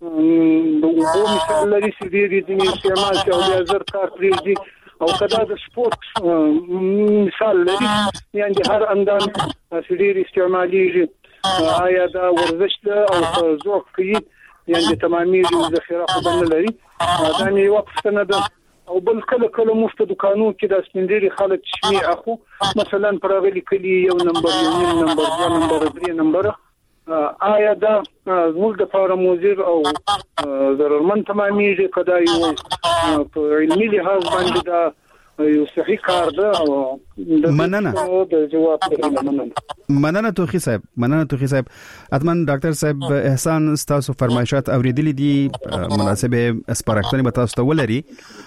اوبو مثال لري چې ډېری د استعمال چې او زر کار پرېږدي او کدا د سپورت مثال لري یعنی هر اندام چې ډېر استعمالېږي؟ آیا دا ورزش ده او ذوق کوي یعنی تمامي ذخیره خو نه لري؟ دا نه یو پښتنه ده. او بل کله مفت دکانو کې د سپندري خلک شمي اخو مثلا پرغلي کلی یو نمبر، یو نمبر، 2 نمبر، 3 نمبر. آیا دا زموږ د لپاره مضر او ضررمن تمامېږي؟ کدا یو په علمي لحاظ باندې دا یو صحیح کار ده؟ او مننه د جواب مننه توخی صاحب. اتمن ډاکټر صاحب احسان تاسو فرمایشات اوریدلې دي، مناسبه سپارښتنې به تاسو ته ولري.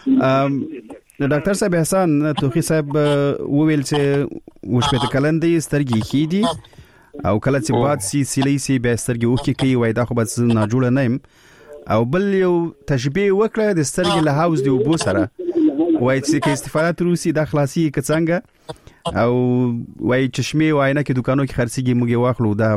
ډاکټر صاحب احسان توخی صاحب وویل چې وشپته کلندې سترګې خېدي او کله چې باد سیلې سي به سترګې وکي کوي وای دا خو بس نه جوړ نه يم. او بل یو تشبيه وکړه د سترګې له حوض دی وبو سره وای چې استفاده تروسي د خلاصي کڅنګ او وای چشمه وای نه کې دکانو کې خرڅيږي موږ واخلو دا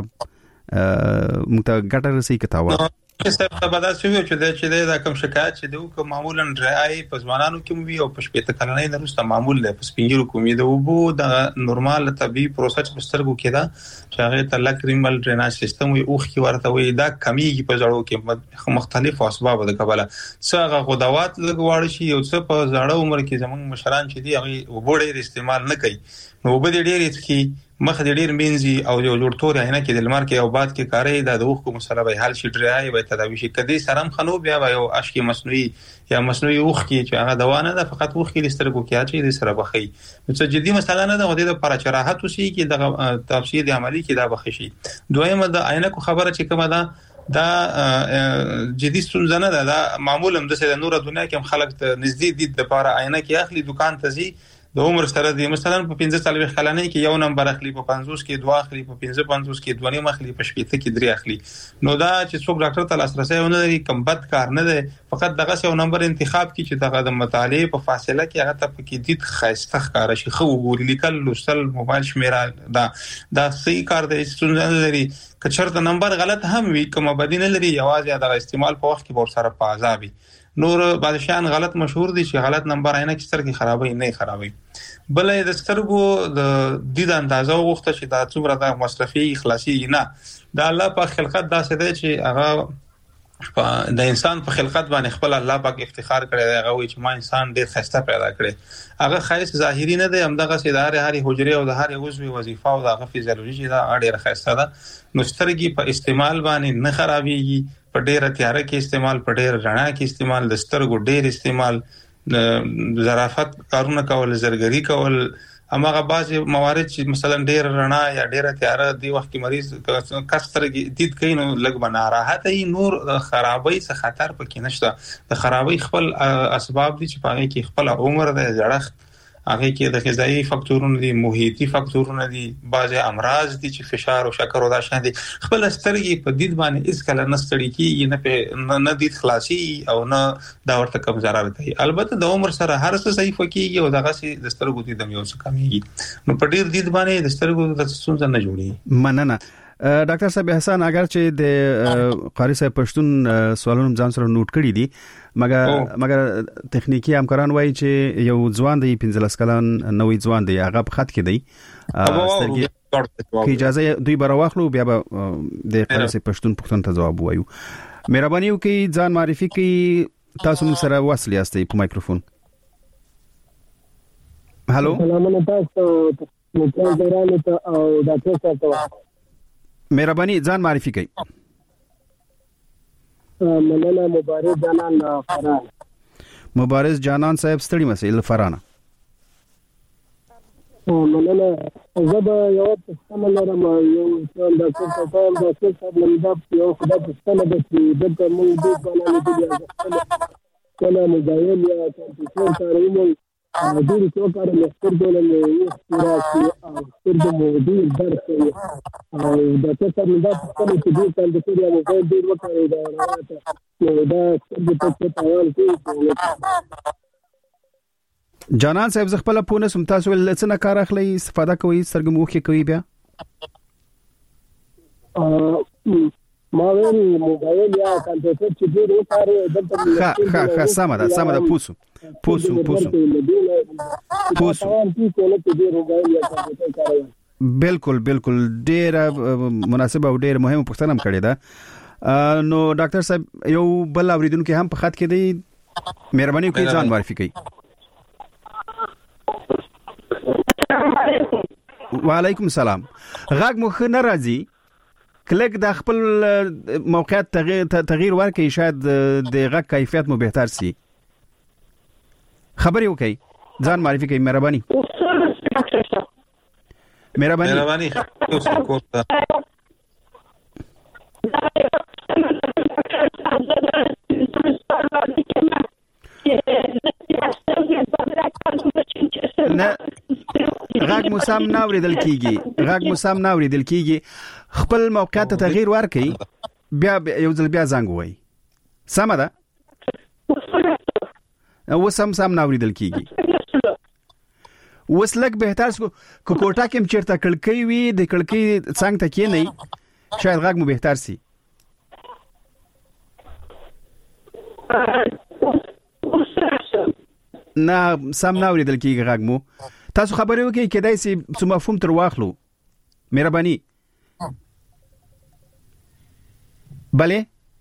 مت ګټر سي کتاوه چې په بدل شوی چې دا کوم شکایت چې دوی معمولا ډرای په ځوانانو کې وي او په شپږ کلنۍ دروسته معمول له سپینګرو کومې د وبو د نورمال طبي پروسس په سترګو کې دا چې هغه ته لاکریمل ډریناج سیستم وي اوخ کې ورته وي دا کمیږي په ځړو کې مختلف اسباب د قبله څنګه غدوات لګواړي شي او څه په ځړو عمر کې زمونږ مشران چې دی هغه وبوړې استعمال نه کوي نو وبد ډېرې کې مخ د ډیر مینځي او یو جوړتور عینه کې د لمر کې او باد کې کاري د دوخ کو مسله به حل شي ډرای به تداوی شي کدي سرم خنو بیا یو اشکی مصنوعي یا مصنوعي اوخ کې چې هغه دوا نه ده فقط اوخ کې لسترګو کې اچي د سره بخي نو څه جدي مسله نه ده د لپاره چې راحت وشي کې د تفصیل عملی کې دا بخي شي دویمه د عینه کو خبره چې کومه ده دا جدي ستونزه نه ده دا معمولا د سره نور دنیا کې خلک ته نږدې دي د لپاره عینه کې اخلي دکان ته زی د عمر سره دی مثلا په 45 کلنۍ کې یو نمبر اخلي په 50 کې 2 اخلي په 55 کې 2 نه اخلي په 70 کې 3 اخلي نو دا چې څوک ډاکټر ته لاسرسي ونه لري کم بد کار نه دی فقط دغه یو نمبر انتخاب کی چې دغه د مطالعه په فاصله کې هغه ته په کې د خاصه ښکار شي خو ګوري لیکل لوستل موبایل شمیره دا صحیح کار دی ستونزه لري کچرته نمبر غلط هم وي کوم بدینه لري یوازې د استعمال په وخت کې ور سره په عذابي نور بادشاہان غلط مشهور دي چې غلط نمبر عینه کې سترګې خرابوي نه خرابوي بلې د سترګو د اندازو وخت چې دا څومره د مصرفي اخلاصي نه د الله په خلقت داسې دی چې هغه د انسان په خلقت باندې خپل الله پاک افتخار کړی دی هغه وایي چې ما انسان ډېر خسته پیدا کړی هغه خالص ظاهري نه دی همدغه سیدار هرې حجره او د هرې عضو وظیفه او د فزیولوژي دا ډېر خسته ده نو سترګې په استعمال باندې نه خرابېږي په ډېر تیاره کې استعمال په ډېر رڼا کې استعمال د سترګو ډېر استعمال ظرافت کارونه کول زرګری کول اماغه بعضی موارد چې مثلا ډېر رڼا یا ډېر تیاره دی وخت کې مریض کسترګي دید کین لګ بنا راحت ای نور خرابې څخه خطر پکې نشته د خرابې خپل اسباب دي چې پاره کې خپل عمر د زړښت هغه کې د غذایی فاکتورونه دي محیطي فاکتورونه دي بعضی امراض دي چې فشار او شکر او دا شان دي خپل سترګې په دید باندې اس کله نستړي کیږي نه دید خلاصي او نه دا ورته کم ضرر کوي البته د عمر سره هر څه صحیح کیږي او دغه سي د سترګو دید یو څه کمیږي نو په ډیر دید باندې د سترګو د څه نه جوړي مننه ډاکټر صاحب حسن اگر چې د قاری صاحب پښتون سوالونه ځان سره نوٹ کړی دي مګر تخنیکی همکاران وایي چې یو ځوان دی 15 کلن نوې ځوان دی هغه په خط کې دی کی اجازه دوی برواخلو بیا به د قاری صاحب پښتون پښتون ته جواب وایو مهرباني وکړئ ځان معرفي کړئ تاسو موږ سره وصل یاستئ په مایکروفون هالو سلامونه تاسو نو درانه ته او ډاکټر صاحب مهرباني ځان معرفي کړئ مننه مبارز جانان فران مبارز جانان صاحب ستړي مسئله فرانه مننه زه به یو څه لرم یو څه د څه صاحب لمدا یو خدای په ستنه د دې موږ د باندې دی کله موبایل یا کمپیوټر کاروي دې څو کار له سترګو له استراحت او سترګو مودي درته او د څه څه د څه چې دې تل د سترګو موبایل دې وکړي دا راته دا سترګو ته تاوان کوي جانان صاحب زه خپل پونه سم تاسو ول څنګه کار اخلي استفاده کوي سترګو موخه کوي بیا ما ویل موبایل یا کمپیوټر چې دې وکړي ښه سمه ده پوسو بالکل ډیر مناسبه او ډیر مهمه پوښتنه هم کړې ده نو ډاکټر صاحب یو بل اوریدونکو هم په خط کې دی مهرباني وکړئ ځان معرفي کړئ وعلیکم السلام غږ مخ نه راځي کلک د خپل موقعیت تغییر ورکړي شاید د غږ کیفیت مو بهتر شي خبري وکړئ ځان معرفي کړئ مهرباني نه غږ مو سم ناوریدل کیږي خپل موقعیت ته تغییر ورکړئ بیا یو ځل بیا زنګ وای سمه ده وسم ناوریدل کیږي وسلک بهتر کو کوټه کې چیرته کلکی وي د کلکی څنګه ته کې نه شاید غږ مو بهتر سي نه سم ناوریدل کیږي غږ مو تاسو خبرې وکړئ کېدای سي څه مفهوم تر واخلو مهرباني بله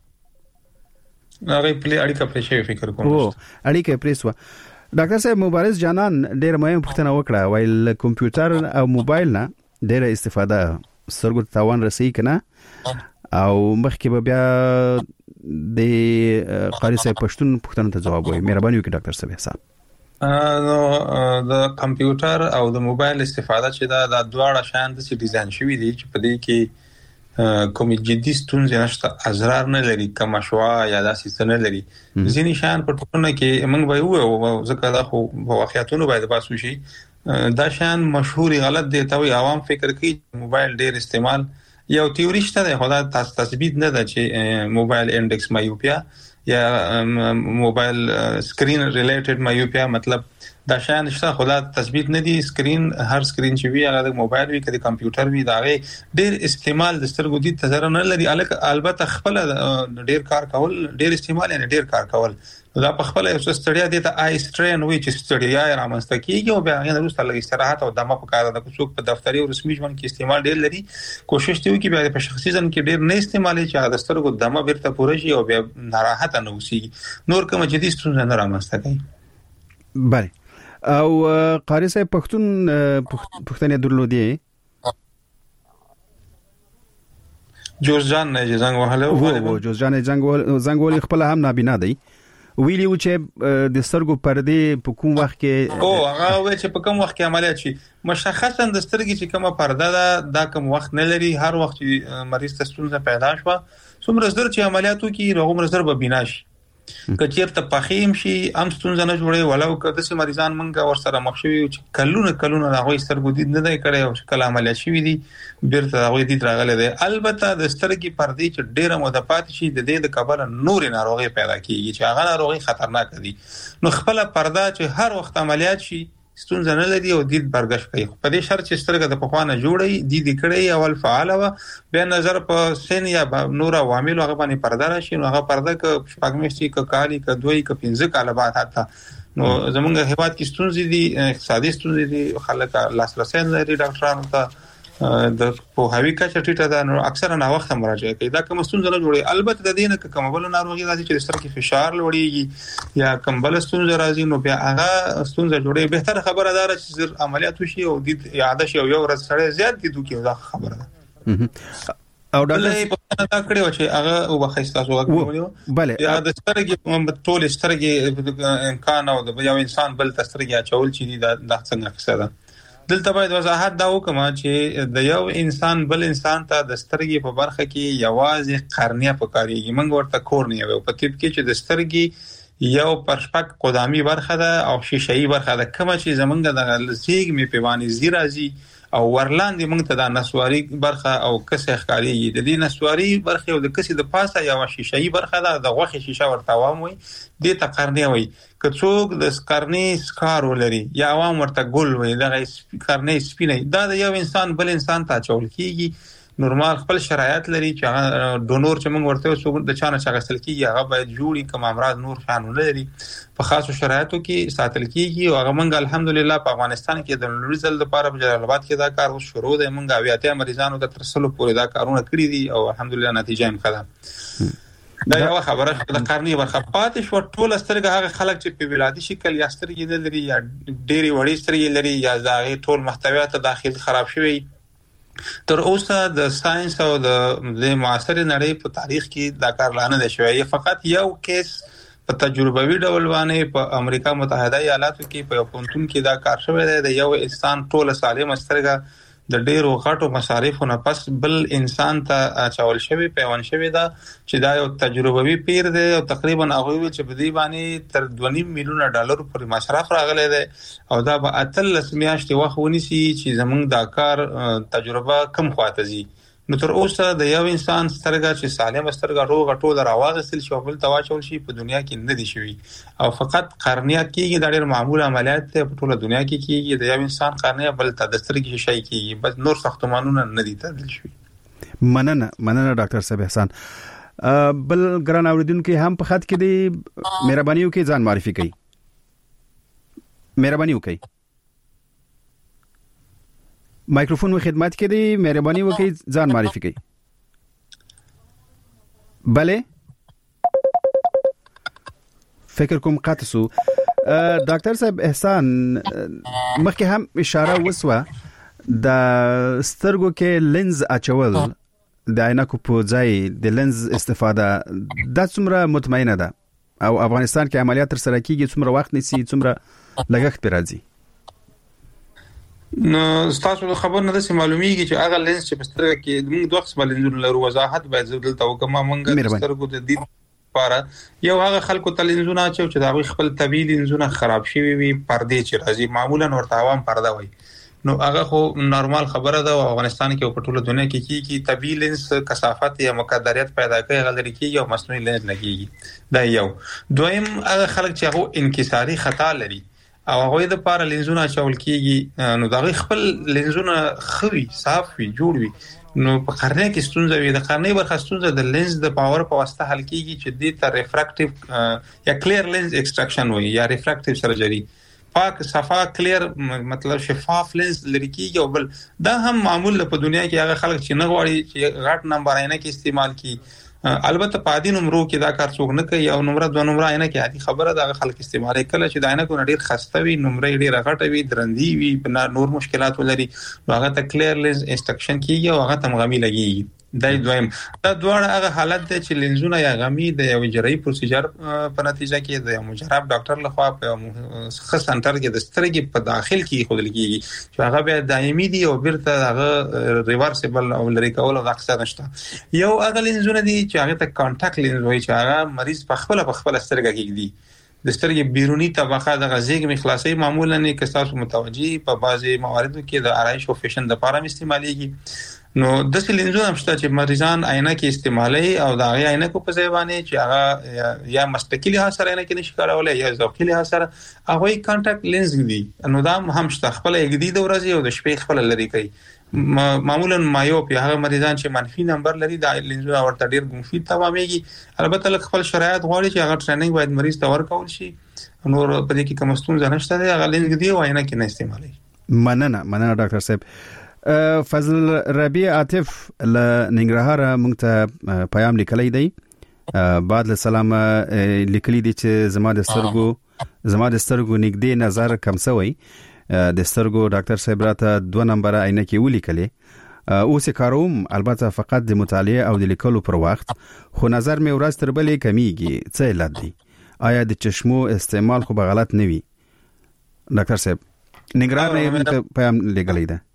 هغه پلی اړیکه پرې شي فکر کوم اړیکه پرې سو ډاکټر صاحب مبارز جانان ډېر مهم پوښتنه وکړه وایي کمپیوټر او موبایل نه ډېر استفاده سرګو تاوان رسي کنه او مخکې به بیا د قاری صاحب پښتون پوښتنه ته جواب وایي مهرباني وکړئ ډاکټر صاحب احسان نو د کمپیوټر او د موبایل استفاده چې دا دواړه شان د ډیزاین شوی دي چې په دې کې کوم جدي ستونزې نشته ازرار نه لري کوم شوا یا داسې څه نه لري ځینې شان په ټولنه کې موږ به وو ځکه دا خو واقعیتونه باید باسو شي دا شان مشهور غلط دی ته عوام فکر کوي موبایل ډیر استعمال یو تیوري شته ده خو دا تثبیت نه ده چې موبایل انډکس مایوپیا یا موبایل سکرین ریلیټډ مایوپیا مطلب دا شان شته خدا تثبیت نه دي سکرین هر سکرین چې وی هغه د موبایل وی کړي کمپیوټر وی دا ډیر استعمال د سترګو دي تزر نه لري البته خپل ډیر کار کول ډیر استعمال نه ډیر کار کول دا په خپل یو ستړیا دي ته آی سټرین وی چې ستړیا رامنځته کیږي او بیا غوښتل لږ استراحت او دمه په کار د څوک په دفتري او رسمي ژوند کې استعمال ډیر لري کوشش دی چې بیا په شخصي ځن کې ډیر نه استعمالي چې د سترګو دمه بیرته پوره شي او بیا ناراحت نه وسی نور کوم جدي ستونزه نه رامنځته کوي بله او قاری صاحب پښتون درلودي جورجان نه زنګ وهله وو جورجان زنګ ول خپل هم نابینا دی ویلی و چې د سترګو پردې په کوم وخت کې هغه و چې په کوم وخت کې عملیات شي مشخصا د سترګې چې کومه پرده ده دا کوم وخت نه لري هر وخت چې مریض ته ستونزه پیدا شوه څومره زر چې عملیاتو کې هغه زر به بنا شي کچیر ته پخیم شي ام ستونزه نه جوړي ولو که د سي مریضان منګه ور سره مخ شوي چې کلونه هغه سترګو دید نه دی کړی او کله عملیات شوی دي بیرته هغه دید راغله دی البته د سترګې پردې چې ډیره مده پات شي د دې د کبل نور ناروغي پیدا کیږي چې هغه ناروغي خطرناک دي نو خپل پرده چې هر وخت عملیات شي ستونزه نه لري او دید برګش کوي په دې شرط چې سترګه د پخوانه جوړي دید کړي اول فعال و به نظر په سن یا نور عوامل هغه باندې پرده راشي نو هغه پرده ک شپږمشتي ک کالی ک دوی ک 15 کال بعد حتی نو زمونږ هیواد کې ستونزې دي اقتصادي ستونزې دي خلک لاسرسي لري ډاکټرانو ته د په هوی کا چټیټه دا نو اکثره نه وخت مراجعه کوي دا کوم ستونزه نه جوړي البته د دې نه کوم بل ناروغي راځي چې ستر کې فشار لوړيږي یا کوم بل ستونزه راځي نو بیا هغه ستونزه جوړي به خبره ده چې عملیات وشي او د اعاده شي او یو ورځ سره زیات دي دوی دا خبره ده او ډاکټر په تا کړو چې هغه وبخښ تاسو وګورئ بله یا د سترګې ټول سترګې امکان او د یو انسان بل سترګې چول چې دا څنګه څه ده دلته باید وضاحت دا وکم چې د یو انسان بل انسان ته د سترګې په برخه کې یوازې قرنیه پکاريږي موږ ورته کورنیه په طب کې چې د سترګې یو پرشپک قدامي برخه ده او شیشه‌ای برخه ده کوم چې زمونږ د لزیګ می پیوانی زیرازي او ورلاندې موږ ته د نسواري برخه او کسه ښکاریږي د دې نسواري برخه او د کسي د پاسه یو شیشه‌ای برخه ده د غوخي شیشه ورته واموي د تقرنی وي کڅوګ د سکرنی سکار ولري یا عوام ورته ګل وي دغه سکرنی سپینې دا د یو انسان بل انسان ته چول کیږي نورمال خپل شرایط لري چې ډونور چې موږ ورته وسو د چانه چاغسل کیږي هغه باید جوړي کوم امراض نور شان لري په خاصو شرایطو کې ساتل کیږي او هغه موږ الحمدلله په افغانستان کې د نړیوال لپاره په جلال آباد کې دا کار اوس شروع دی موږ اویاته مریضانو ته ترسلو پورې دا کارونه کړی دي او الحمدلله نتیجه هم ښه ده دا یو خبره د قرنی برخه پاتې شو ټول سترګه هغه خلک چې په ولادي شکل یا سترګې لري یا ډېری وړي سترګې لري یا ځای ټول محتویات داخلي خراب شوی تر اوسه د ساينس او د معاصر نړۍ په تاریخ کې دا کار لانه دی شوی فقط یو کیس په تجربوي ډول باندې په امریکا متحده ایالاتو کې په پونتون کې دا کار شوی دی د یو انسان ټول سالم سترګه د ډېرو غټو مصارفو نه پس بل انسان ته چول شوی پیوان شوی دا چې دا یو تجربوي پیر دی او تقریبا هغه چې په دې باندې تر 2.5 میلیونه ډالر پر مصرف راغلی دی او دا به اتل میاشتې وخت ونیسي چې زمونږ دا کار تجربه کم خواته زی نو تر اوسه د یو انسان سترګه چې سالم سترګه روغه ټوله راواغستل شي او بل تواچول شي په دنیا کې نه دي شوی او فقط قرنیه کېږي د ډېر معمول عملیات په ټوله دنیا کې کېږي د یو انسان قرنیه بل ته د سترګې شي کېږي بس نور ساختمانونه نه دي تدل شوی. مننه ډاکټر صاحب احسان. بل ګران اوریدونکو هم په خط کې دی مهرباني وکړئ ځان معرفي کړئ. مهرباني وکړئ مایکروفون و خدمت کې دی مهرباني وکړئ ځان معرفي کړئ. بله فکر کوم قطع سو. ډاکټر صاحب احسان مخکې هم اشاره وسوه د سترګو کې لینز اچول د عینکو په ځای د لینز استفاده د څومره مطمئنه ده او افغانستان کې عملیات تر سره کیږي څومره وخت نیسي څومره لګښت پر راځي؟ نو تاسو خبر نه ده معلومیږي چې هغه لینز چې په سترګه کې موږ دوه قسم لینزونه لرو وضاحت باید دلته وکم موږ د سترګو د دید لپاره یو هغه خلکو ته لینزونه چې دا خپل طبيعي لینزونه خراب شوي وي پردې چې راځي معمولا ورته عوام پرده وي نو هغه خو نارمال خبره ده او افغانستان کې په ټوله دنیا کې کیږي طبيعي لینز کثافت یا مقداریت پیدا کوي غلطي کیږي او مصنوعي لینز نه کیږي دا یو. دویم هغه خلک چې هغه انکساري خطا لري او هغه د لپاره لینزونه چول کیږي نو دا خپل لینزونه خوي صاف وي جوړ وي نو په قرنیه کې ستونزه وي د قرنیه برخه ستونزه د لینز د پاور په واسطه حل کیږي چې د ریفراکټیو یا کلیر لینز ایکستراکشن وي یا ریفراکټیو سرجری پاک صفا کلیر مطلب شفاف لینز لري کیږي او بل دا هم معمول په دنیا کې هغه خلک چې نه غواړي چې غټ نمبر عینه کې استعمال کی البته په عادي نمبرو کې دا کار څوک نه کوي او نمبر دوه نمبر عینه کې عادي خبره دا خلک استعمال کله چې د عینه کو ډیر خسته وي نمبر ډیر غټه وي درندي وي نور مشکلات ولري هغه ته کلیر لینز ایکستراکشن کیږي او هغه ته غمی لګي. دا دویم دا دواړه هغه حالت دی چې لینزونه یا غمی د یو جراحي پروسیجر په نتیجه کې د مجرب ډاکټر لخوا په خاص سنټر کې د سترګې په داخل کې خودل کیږي چې هغه بیا دایمي دي او بیرته هغه ریورسیبل او لری کول او اکثر نشته. یو هغه لینزونه دي چې هغه ته کانټاکټ لینز وایي چې هغه مریض په خپل سترګه کې دي د سترګې بیرونی طبقه د غزيګ مخلاصي معمولا نه کساسو متوجي په بعضي مواردو کې د آرایش او فیشن د لپاره استعماليږي. نو د سلینزونه مشته چې مریضان عینه کې استعمالي او د عینه کو په ځای باندې چې هغه یا مستقلی حاصل عینه کې نشي کارولای یا ذوقي حاصل هغه کانټاکټ لینز دي نو دا هم شته خپل یګدي د ورځي او د شپې خپل لري کوي معمولا مایوپ یا هغه مریضان چې منفي نمبر لري د لینزونه ورته ډیر مفید تمامېږي. البته لکه خپل شرایط غواړي چې هغه ټریننګ باید مریض ته ورکول شي نور په دې کې کوم ستونزه نشته هغه لینز دی او عینه کې نه استعمالي. مننه ډاکټر صاحب. فضل ربیع عاطف له ننګرهار مونږ ته پیغام لیکلی دی. بعد له سلام لیکلی دی چې زما د سترګو نږدې نظر کم شوی د سترګو ډاکټر صاحب راته 2 نمبر عینه کې ولیکلې اوس کاروم البته فقط د مطالعه او د لیکلو پر وخت خو نظر مې ورځ تر بلې کمیږي څه علت دی؟ آیا د چشمو استعمال خو به غلط نه وي؟ ډاکټر صاحب ننګرهار نه پیغام لیکلی دی.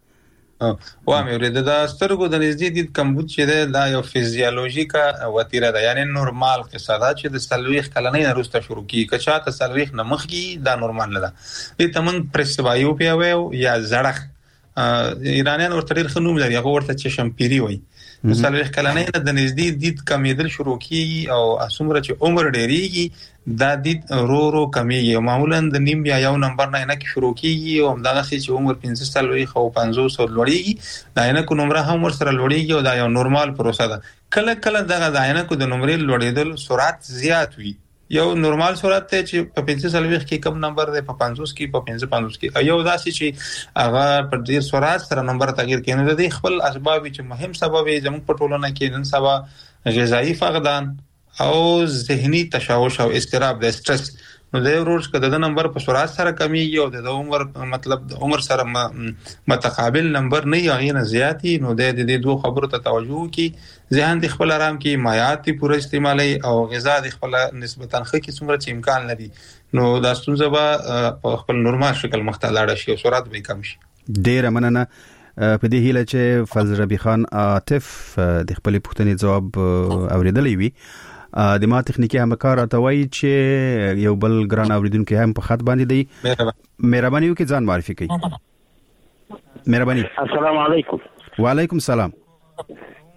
مې ورته دا سترګو د نږدې دید کمبود چې دا یو فزیولوژیکا وتیره ده یعنی نورمال قصه ده چې د سلويخ کلنې نه روسته شروع کی کچا ته سلويخ نه مخکي دا نورمال نه ده. دې تمن پرسبایوپیا یا زړخ ایرانیان ورته ډیر خنوم لري هغه ورته چشم پیری وای سلويخ کلنې نه د نږدې دید کمیدل شروع کی او اسمره چې عمر ډیریږي دا دید رو کمیږي او معمولا د نیم یا یو نمبر نه کې شروع کیږي او همدغه چې عمر 15 سال وي خو 500 لوړیږي دا نه کو نمبر هم ور سره لوړیږي او دا یو نورمال پروسه ده. کله دغه داینه کو د نمبر لوړیدل سرعت زیات وي یو نورمال سرعت ته چې په 15 سال وخت کې کم نمبر ده په 500 کې په 55 کې یو داسې چې هغه په ډیر سرعت سره نمبر تغییر کوي نو د خپل اسباب چې مهم سبب یې زموږ په ټولنه کې نن سبا غذایی فقدان او ذهني تشوش او اضطراب د سټرس نو د روز کده د نمبر په سرعت سره کمیږي او د عمر مطلب د عمر سره متقابل نمبر نه یغې نه زیاتی نو د دې دوه خبرو ته توجه کی ذهن د خپل آرام کی مایات پوره استعمالي او غذا د خپل نسبتا خکې څومره چې امکان لري نو دا ستونزه به په خپل نورمال شکل مختلړ شي او سرعت به کم شي. ډیر مننه. په دې هیله چې فضل ربیع خان عاطف د خپل پوښتنې جواب اوریدلی وي. د ما تخنیکی همکار اتوي چې یو بل ګران اوریدونکو هم په خط باندې دی. مهرباني وکړئ ځان معرفي کړئ. مهرباني. السلام علیکم. وعلیکم السلام.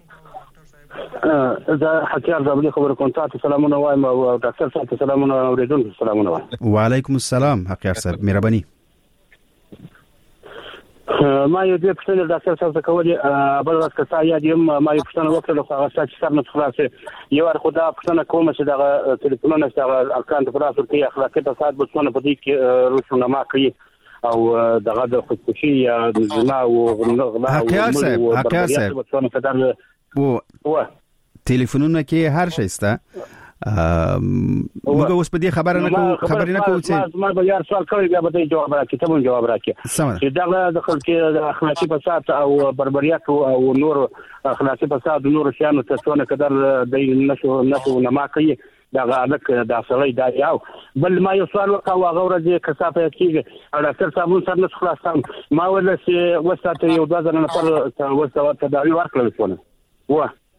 زه حکیار زابلی خبر کوم تاسو سلامونه وایم او ډاکټر صاحب سلامونه اوریدونکو سلامونه وایم. وعلیکم السلام حکیار صاحب مهرباني. ما یو دې پښتنه ډاکټر صاحب څخه کولې بل ورځ کسا یادیم ما یو پښتنه وکړه خو هغه چې سر نه خلاصې یو ور خدا پښتنه کوم چې دا ټلیفونونه چې ارکان د فراسو کې اخلاقي فساد بوتونه په دې کې روښانه کوي او دغه د خودکشي یا د زنا او غلا حکیار صاحب و ټلیفونونه کې هر شي ستا موږ اوس په دې خبر نه کوو چې ما به یار سوال کوي بیا به جواب راکړي ته مون جواب راکړي چې دا د خلکو د اخلاقي فساد او بربریت او نور اخلاقي فساد او نور شیانو ته څونه قدر د نشو نما کوي دا غالک دا سړی دا یو بل ما یو سوال وکاو هغه ورځ کثافه کیږي ډاکټر صاحب سره نه خلاصم ما ولا چې وساته یو 2000 نفر وساته تداوی ورکړل شونه و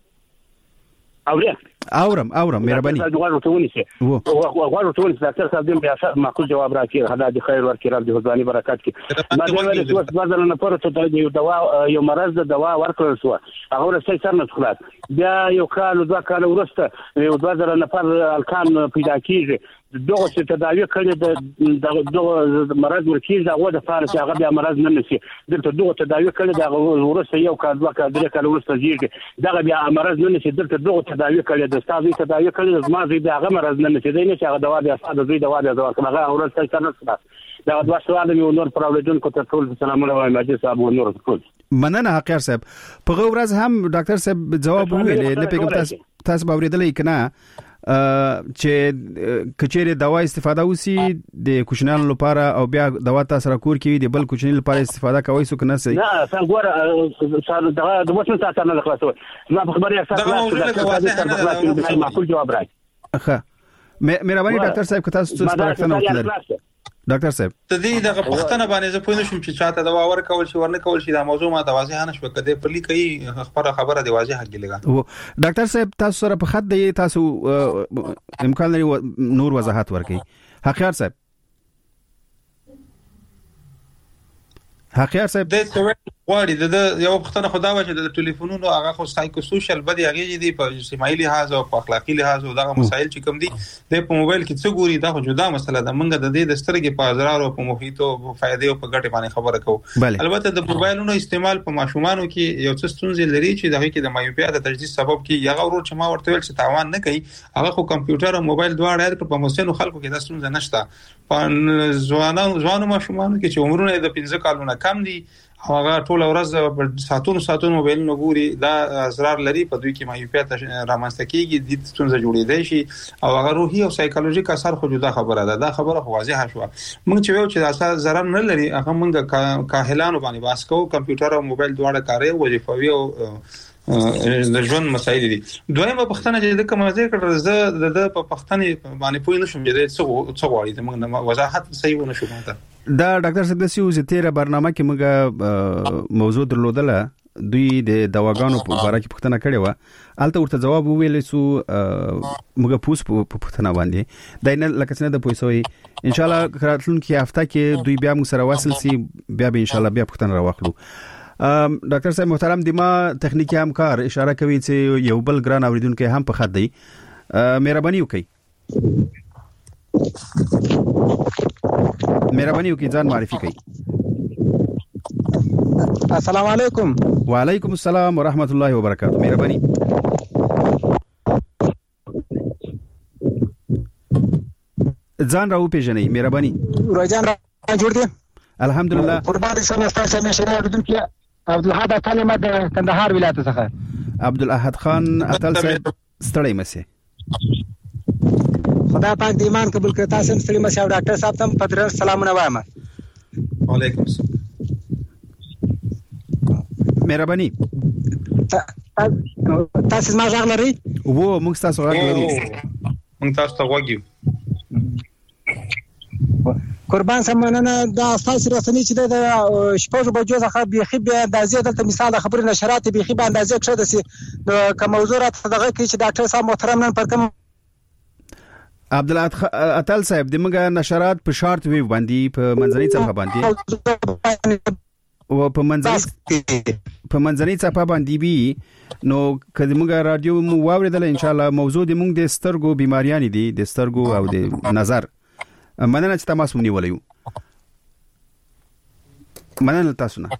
اورم مهرباني غواړم ته ونیسه ډاکټر صاحب دې بیا معقول جواب راکړي هدا دي خیر ورکړي رب دې حضاني برکات کړي ما دې ولې چې 2000 نفر ته یو دوا یو مرز د دوا ورکړل شو هغه له سر نه خلاص بیا یو کال 2 کال وروسته یو 2000 نفر الکان پیدا کیږي دغه چې تداوی کړي د دغه مرز ورکیږي هغه د فارس هغه بیا مرز نه نشي دلته دغه تداوی کړي د ورسته یو کال 2 کال 3 کال ورسته زیږي دغه بیا مرز نه نشي دلته دغه تداوی کړي د استاد تداوی کړي د ما زی دغه مرز نه نشي دینه چې هغه دوا بیا استاد زی دوا بیا هغه ورسته څنګه دا دوا سوال یو نور پروبلم کو ته ټول سلامونه وایم ماجد صاحب او نور ټول مننه حکیار صاحب په ورځ هم ډاکټر صاحب جواب ویلې نه پیګم تاسو باورېدلې کنه چې کچېره دوا استفاده وسی د کوچنیانو لپاره او بیا دوا تاسو را کور کوي د بل کوچنی لپاره استفاده کوي سو کنه سي نه څنګه ګوره دغه د وڅن ساعت نه خلاصو ما په خبري اساس معقول جواب راځي ښه مهرباني ډاکټر صاحب که تاسو څه سپارښتنه وکړئ ډاکټر صاحب ته دې دغه پښتنه باندې زه پوه نشم چې چاته دوا ورکول شي ورنه کول شي دا موضوع ما د واضح نه شو کده په لیکي خبره دی واضح حق لګا ډاکټر صاحب تاسو سره په خط دی تاسو امکان لري نور وضاحت ورکړي حکیار صاحب د غواړي د یو پښتنه خدا و چې د ټلیفونونو هغه خو سایکو سوشل بدی هغه دي په اجتماعي لحاظ او په اخلاقی لحاظ او دغه مسایل چې کوم دي د په موبایل کې څه ګوري دا خو جدا مسله ده موږ د دې د سترګې په اضرار او په محیط او فائدې او په ګټه باندې خبره کوو البته د موبایلونو استعمال په ماشومانو کې یو څه ستونزې لري چې دغه کې د مایوپیا د تجدید سبب کې یغه ورو چې ما ورته ویل چې تاوان نه کوي هغه خو کمپیوټر او موبایل دواړه په مسنو خلکو کې د ستونزې نشته په ځوانو ماشومانو کې چې عمرونه د 15 کالونو کم دي هغه ټول ورځ ساعتونو موبایل نه ګوري دا اضرار لري په دوی کې مایوپیا رامنځته کیږي د ستونزې جوړېدای شي او هغه روحي او سایکولوژیک اثر خو جدا خبره ده دا خبره خو واضحه شو موږ چې وایو چې دا ضرر نه لري هغه موږ کاهلانو باندې باس کوو کمپیوټر او موبایل دواړه کاري وظیفوي او د ژوند مسایل دي دویمه پښتنه چې د کوم ځای کړه زه د پښتنې باندې پوه نه شم چې څه غواړي موږ وضاحت صحیح ونه شو ماته دا ډاکټر صاحب د سیو زتیره برنامه کې موږ موضوع درلودله دوی د دواګانو په اړه کې پښتنه کړې و البته ورته جواب ویل سو موږ پوس په پښتنه باندې داینه لکه څنګه د پوسوي ان شاء الله راتلونکي هفته کې دوی بیا موږ سره وصل سي بیا به ان شاء الله بیا پښتنه راوخلو ډاکټر صاحب محترم دما تخنیکی همکار اشاره کوي چې یو بل ګران اوریدونکو هم په خط دی مهرباني وکړئ ځان معرفي کړئ السلام علیکم وعلیکم السلام ورحمت الله وبرکاته مهرباني ځان راو پیژنئ مهرباني روزان را جوړ دي الحمدلله قربان شمه تاسو مشره اوریدونکو عبدالاحد کلمه د کندهار ولایت څخه عبدالاحد خان اتل صاحب ستړی مسه خدا پاک د ایمان قبول کړه تاسو هم ستړي مسه او ډاکټر صاحب تم پدر سلامونه وایم وعلیکم السلام مهرباني تاسو ما ځان لري وو موږ تاسو غواړو موږ تاسو ته وګیو قربان سمنه دا تاسو رسنی چې د شپږ بجو څخه بيخي به اندازې دلته مثال خبرې نشرات بيخي به اندازې کړه د کوم موضوعات دغه کې چې ډاکټر صاحب محترم نن پر کوم عبدالله اتل صاحب دمغه نشرات په شارت ویو باندې په منځنۍ صفحه باندې او په منځنۍ صفه باندې وی نو کله موږ رادیو مو واوریدل ان شاء الله موضوع د موږ د سترګو بیماریان دي د سترګو او د نظر مننه چې تاسو مونږ ولیو مننه تاسو نه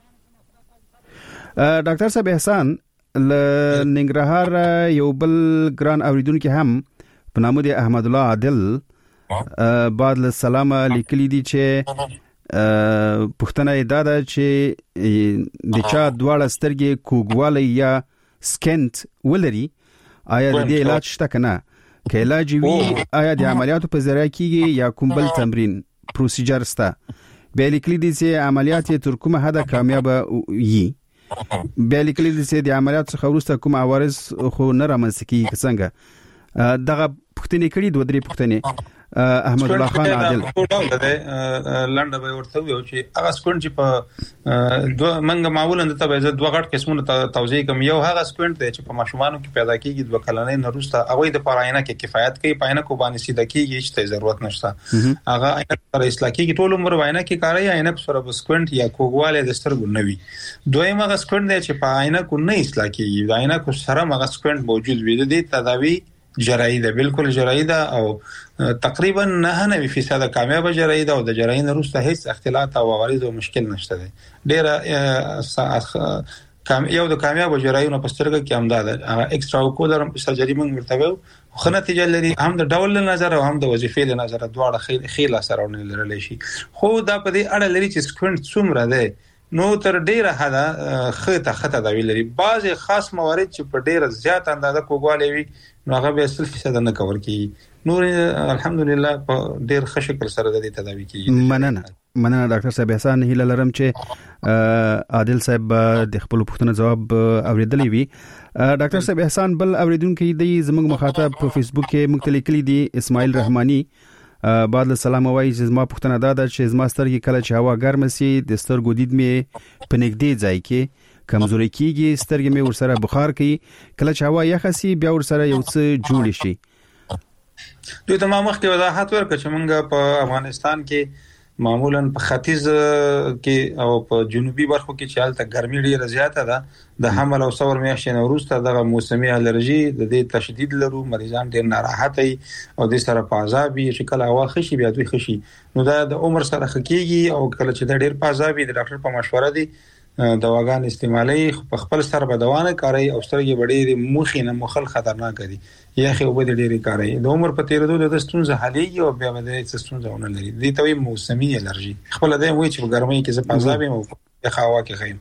ډاکټر صاحب احسان ل ننګرهار یو بل ګران اوریدونکو هم په نامه د احمد الله عادل بعد له سلام لیکلی دي چې پښتنه ادا ده چې د چا دواړه سترګې کوګواله یا سکنت ولري آیا د دې علاج شته کنه که علاج وي آیا د عملیاتو په ذریعہ کیږي یا کوم بل تمرین پروسیجر ستا به لیکلی دي چې عملیات تر کومه حد کامیاب وي به لیکلی دي چې د عملیات څخه وروسته کوم عوارض خو نه رامنځته کیږي څنګه دغه پښتنې کړي دوه درې پښتنې احمد الله خان عادل لنډه به ورته ویو چې هغه سکوینټ چې په دوه منګه معمولا د تبعیض دوه غټ قسمونه توضیح کوم یو هغه سکوینټ دی چې په ماشومانو کې پیدا کیږي دوه کلنې نروسته هغه د پراینه کې کفایت کوي پاینه کو باندې سیده کیږي چې ضرورت نشته هغه عینه پر اصلاح کیږي ټول عمر وینه کې کاري عینه پر سره سکوینټ یا کوګواله د سترګو نوي دویم هغه سکوینټ دی چې په عینه کو نه اصلاح کیږي د عینه کو سره هغه سکوینټ موجود وي د تداوی جراحي ده بالکل جراحي ده او تقریبا 99% کامیاب جراحي ده او د جراحي وروسته هیڅ اختلاط او عوارض او مشکل نشته ده ډېر یو د کامیاب جراحي نو پسترګه کې امداد اکسترا کوډر سرجري موږ مرتبه خو نتیجه لري هم د ډول نظر او هم د وظیفې له نظر دواړه خیل سره ونلرل شي خو دا په دې اړه لري چې سکوینټ څومره ده نو تر ډیره حدا خطه دا ویل لري بعض خاص موارد چې په ډیره زیات اندازه کوګواله وي نو هغه به 100% نه کور کیږي نور الحمدلله په ډیر ښه شکل سره د دې تداوی کیږي مننه ډاکټر صاحب احسان هیله لرم چې عادل صاحب د خپل پوښتنه جواب اوریدلی وي ډاکټر صاحب احسان بل اوریدونکو دی زموږ مخاطب په فیسبوک کې مختلف لیکلي دي اسماعیل رحمانی بعد له سلام وایي چې ما پوښتنه ده چې زما سترګې کله چې هوا ګرم سي د سترګو دید مې په نږدې ځای کې کمزوري کیږي سترګې مې ورسره بخار کوي کله چې هوا یخ سي بیا ورسره یو څه جوړ شي دوی ته ما مخکې وضاحت ورکړ چې موږ په افغانستان کې معمولا په ختیځ کې او په جنوبي برخو کې چې حالت ګرمي ډیره زیاته ده د حمل او ثور میاشتې وروسته دغه موسمي الرجی د دې تشدید لرو مریضان ډیر ناراحت او د سره پازابي چې کله هوا خشي بیا دوی خشي نو دا د عمر سره خکېږي او کله چې د ډیر پازابي د ډاکټر په مشوره دي دواګان استعمالي په خپل سر بدوانه کاری او سترګې وړي مخینه مخل خطرناک دي یا خو به ډېری کاری د عمر په تیرېدو د ستونزې حلېږي او بیا به د ستونزې ونه لري دي ته موسمي الرجی خپل د وی چې ګرمۍ کې ز پازابي مو د هوا کې خیم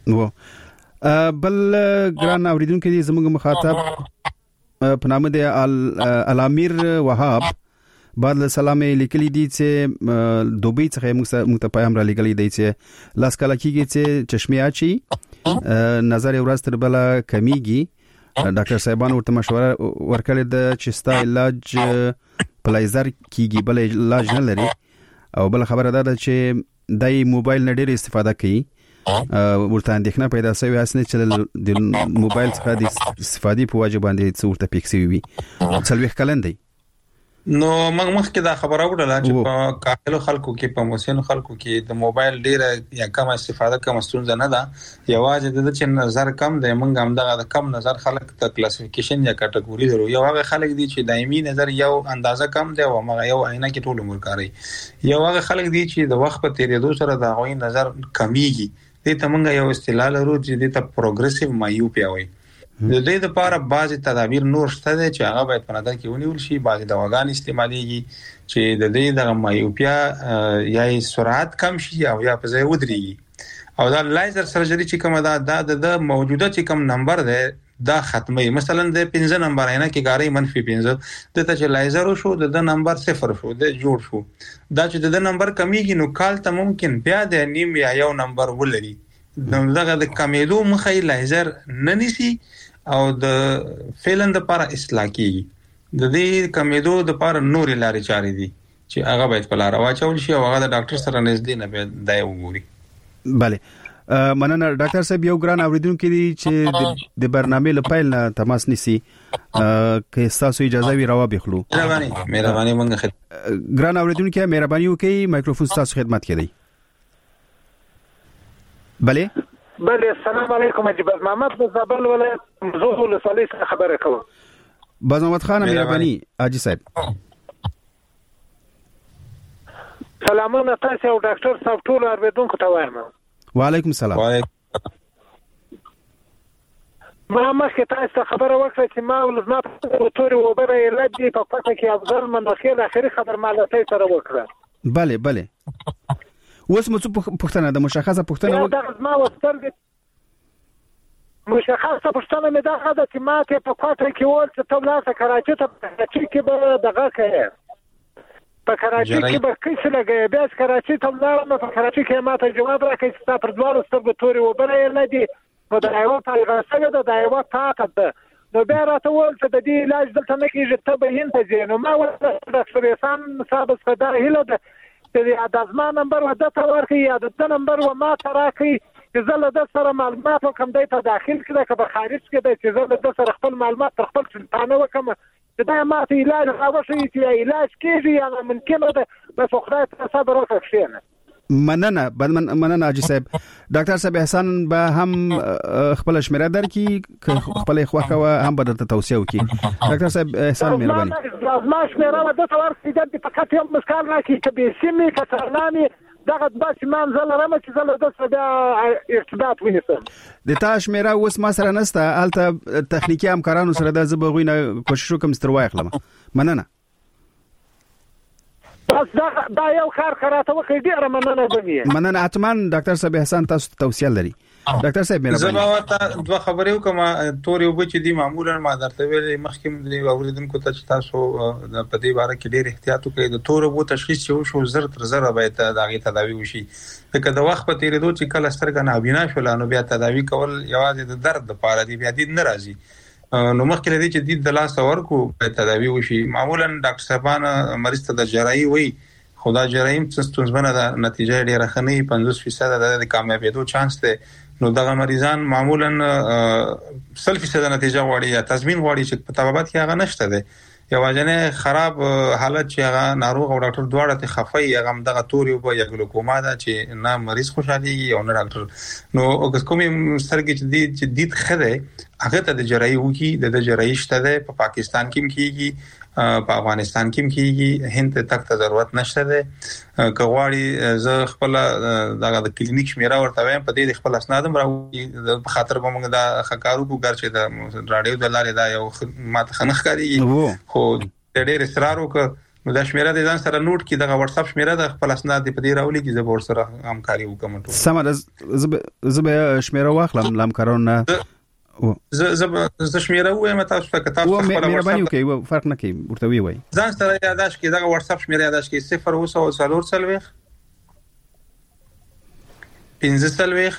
نو بل ګران اوریدونکو دي زموږ مخاطب په نامه د الامیر وهاب بعد له سلام لیکلی دي چې دوبۍ څخه موږ ته پیغام را لګلی دی چې لاس کله کېږي چې چشمه اچي نظر ورځ تر بل کمیږي ډاکټر صاحبان ورته مشوره ورکړې ده چې ستا علاج پلایزر کېږي بل علاج نه لري او بل خبره ده چې دای موبایل نه ډېر استفاده کوي ورته اندېښنه پیدا شوې اسنه چې د موبایل څخه د استفادې په وجه باندې څه ورته پیښ وي څلويخ کلن دی نو موږ مخکې دا خبره وکړه چې په کاهلو خلکو کې په مسنو خلکو کې د موبایل ډیره یا کم استفاده کوم ستونزه نه ده یوازې د چې نظر کم دی موږ هم د کم نظر خلک ته کلاسیفیکیشن یا کټګوري درو یو هغه خلک دي چې دایمي نظر یو اندازه کم دی او هغه یو عینه کې ټول عمر کاری یو هغه خلک دي چې د وخت په تیریدو سره د غوي نظر کمیږي دې ته موږ یو اصطلاح لرو چې د پروګریسیو مایوپیا وایي د دې لپاره بعضی تدابیر نور شته چې هغه باید په نظر کې ونیول شي بعضی دواګان استعماليږي چې د دې د مایوپیا یا سرعت کم شي او یا په ځای ودرېږي او دا لیزر سرجري چې کومه دا د موجوده چې کوم نمبر ده دا ختمي مثلا د 15 نمبر عینه کې ګاري -15 د ته چې لیزر شو د نمبر 0 شو د جوړ شو دا چې د نمبر کمیږي نو کال ته ممکن بیا د نیم یا یو نمبر ولري دغه د کمیدو مخې لیزر نه نسی او د فعلن د لپاره اصلاح کیږي د دې کمیدو د لپاره نور لارې چارې دي چې هغه باید په لار واچول شي او هغه د ډاکټر سره نږدې نه به دای وګوري bale مننه ډاکټر صاحب یو ګران اوریدونکو دي چې د برنامه لپاره نه تماس نسی که تاسو اجازه وي راو بخلو مهرباني مونږ ګران اوریدونکو مهرباني وکړئ مایکروفون تاسو خدمت کوي بله السلام علیکم حاجی باز محمد د زابل ولایت زوزو له صالح څخه خبره کوم. باز محمد خان مهرباني حاجی صاحب. سلامونه تاسو او ډاکټر صاحب ټول اوریدونکو ته وایم. وعلیکم السلام. ما مخکې تاسو خبره وکړه چې ما ولزما په توري وبره علت دی په پټه کې افضل من خیر اخري خبر مالته سره وکړه. بله اوس مو څه پوښتنه ده مشخصه پوښتنه دا زما وسترګ مشخصه پوښتنه مې دا ده چې ما ته په پټه کې ول چې ته لاته کراچي ته کې به دغه کوي په کراچي کې به کیسه لګي بیا کراچي ته لاړم په کراچي کې ما ته جواب راکړي چې تاسو پر دوه سترګو توري وبره علت دی نو دا یو پیغام ده دا یو طاقت ده نو بیا راته ول چې د دې علاج دلته نه کیږي ته به هند ته ځې نو ما ورته ډاکټر احسان صاحب څخه دا هیله ده چې د ازما نمبر و د تورکي یا د نمبر و ما تراکي چې زله د سره معلومات وکم دای ته داخل کړه که به خارج کړه چې زله د سره خپل معلومات تر خپل سلطانه وکم چې دا ما ته علاج راوښي چې علاج کیږي یا ممکن ده بس خدای ته صبر وکړي. مننه حاجی صاحب. ډاکټر صاحب احسان به هم خپل شمیره درکې خپل خوخه هم به د توصیه وکي. ډاکټر صاحب احسان مهرباني ما شمیره و د تور سیدت فقط یو مسکال راکې چې به سیمه کثرنامي دغه بس مان زله رمه چې زله د سره ارتباط ونیسم. د تاسو شمیره اوس ما سره نسته الته تخنیکی همکارانو سره د زبغوینه کوشش وکم ستروای خلم. مننه. بس دا یو کار کراته وکړي ډیره مننه اتمن ډاکټر صاحب احسان تاسو توصیه لري. ډاکټر صاحب مهرباني زما ورته دوه خبرې وکم تورې وب چې دی معمولا ما درته ویلې مخکې دی اوریدونکو ته چې تاسو په دې باره کې ډیر احتیاط وکړئ د تورې وب تشخیص چې وشو زر تر زر باید دغه تداوی وشي لکه د وخت په تیریدو چې کله سترګه نابینا شول نو بیا تداوی کول یوازې د درد لپاره دی بیا دې ناراضي نو مخکې لري چې د لاس ورکو په تداوی وشي معمولا ډاکټر صاحبان مریض ته د جراحي وي خدا جراحي ستونزمنه ده نتیجه ډیره ښه نه 50% د کامیابیدو چانس ده نو دغه مریضان معمولا 100% نتیجه غواړي یا تضمین غواړي چې په طبابت کې هغه نشته ده یو ځنه خراب حالت چې هغه ناروغ او ډاکټر دواړه ته خفای هغه دغه توري او یا ګلوکوما ده چې نه مریض خوشالي او نه ډاکټر نو اوس کومې سرګي چې دید خده هغه ته د جراحي وکي د جراحي شته ده په پاکستان کې کیږي په افغانستان کې کیږي هند ته تک ضرورت نشته ده کغواړي زه خپل دغه د کلینیک شمیره ورته وایم په دې خپل اسنادم راوي په خاطر به موږ دا خکارو کو ګرځي د رادیو د لارې دا یو ماته خنخ کوي خو ډېر اصرار وکړ نو دا شمیره د ځان سره نوٹ کی دغه واتس اپ شمیره د خپل اسناد په دې راولي کې زبر سره همکاري وکم ټول سم زب شمیره واخلم لامکارونه ز شمیره وایم تاسو ته کتاب خپل مهرباني وکي فرق نه کوي ورته وی ځان سره یاداش کې دغه واتس اپ شمیره یاداش کې 0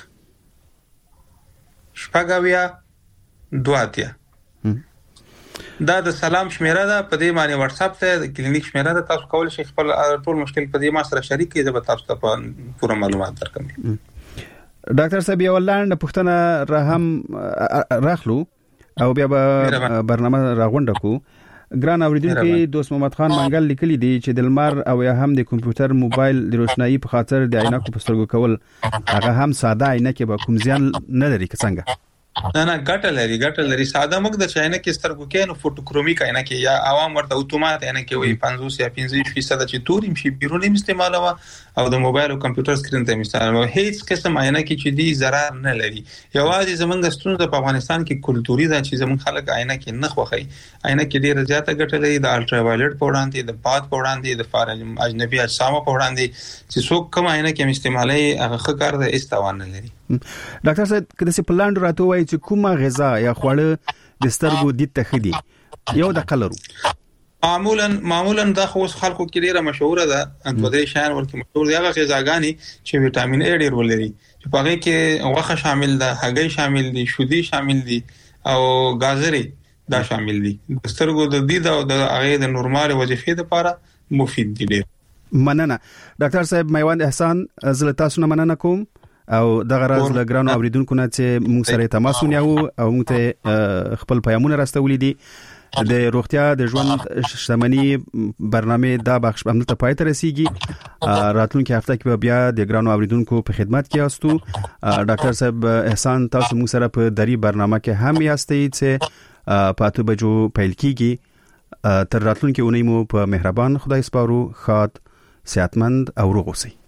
شپږاویا دواتیا دا د سلام شمیره ده په دې معنی واتس اپ ته د کلینیک شمیره ده تاسو کول شي خپل ټول مشکل په دې ما سره شریک کړئ زه تاسو ته پوره معلومات درکوم. ډاکټر صاحب یو لاندې پوښتنه راخلو او بیا به برنامه راغونډه کو. ګران اوریدونکو دوست محمد خان منګل لیکلی دی چې د لمر او یا هم د کمپیوټر موبایل د روشنايي په خاطر د عینکو په سترګو کول هغه هم ساده عینکې به کوم زیان نه لري څنګه؟ نه ګټه لري ساده موږ د چاینه کې سترګو کې نو فوټوکرومیک عینه کې یا عوام ورته اتومات عینه کې وي 50 یا 50% چې توریم شي بیرونی استعمالوه او د موبایل او کمپیوټر سکرین ته استعمالوه هیڅ قسم عینه کې چې دی ضرر نه لري یوازې زمونږ ستونزه په افغانستان کې کلتوري ده چې زمونږ خلک عینه کې نه خوخي عینه کې ډیره زیاته ګټه لري د الټرا وایلټ په وړاندې د باد په وړاندې د فارم اجنبي اجسام په وړاندې چې څوک کوم عینه کې استعمالي هغه ښه کار ده استوان نه لري. ډاکټر صاحب کله چې پلاند راته وایي چې کومه غذا یا خواړه د سترګو د تخدي یو د قلرو معمولا دا خو خلکو کې ډیره مشهوره ده ان په دې شان ورته مشهور دی هغه غذاګانی چې وټامین ا ډیر ولري چې په هغه کې غوښه شامل ده هګۍ شامل دي شودي شامل دي او گازري دا شامل دي سترګو د دې او د هغه د نورمال وظیفې لپاره مفید دي ډیر. مننه ډاکټر صاحب میوند احسان زه تاسو نه مننه کوم او دغه راز لګرانو اوریدونکو نه چې موږ سره تماس ونیو او موږ ته خپل پیغامونه راستولې دي د روغتیا د ژوند شتمنۍ برنامه دا بخش همدلته پای ته رسیږي. راتلونکي هفته کې بیا د ګرانو اوریدونکو په خدمت کې یاستو. ډاکټر صاحب احسان تاسو موږ سره په دری برنامه کې هم یاستئ چې په 8 بجو پیل کیږي. تر راتلونکي اونۍ مو په مهربان خدای سپارو. خاط صحتمند او روغ اوسئ.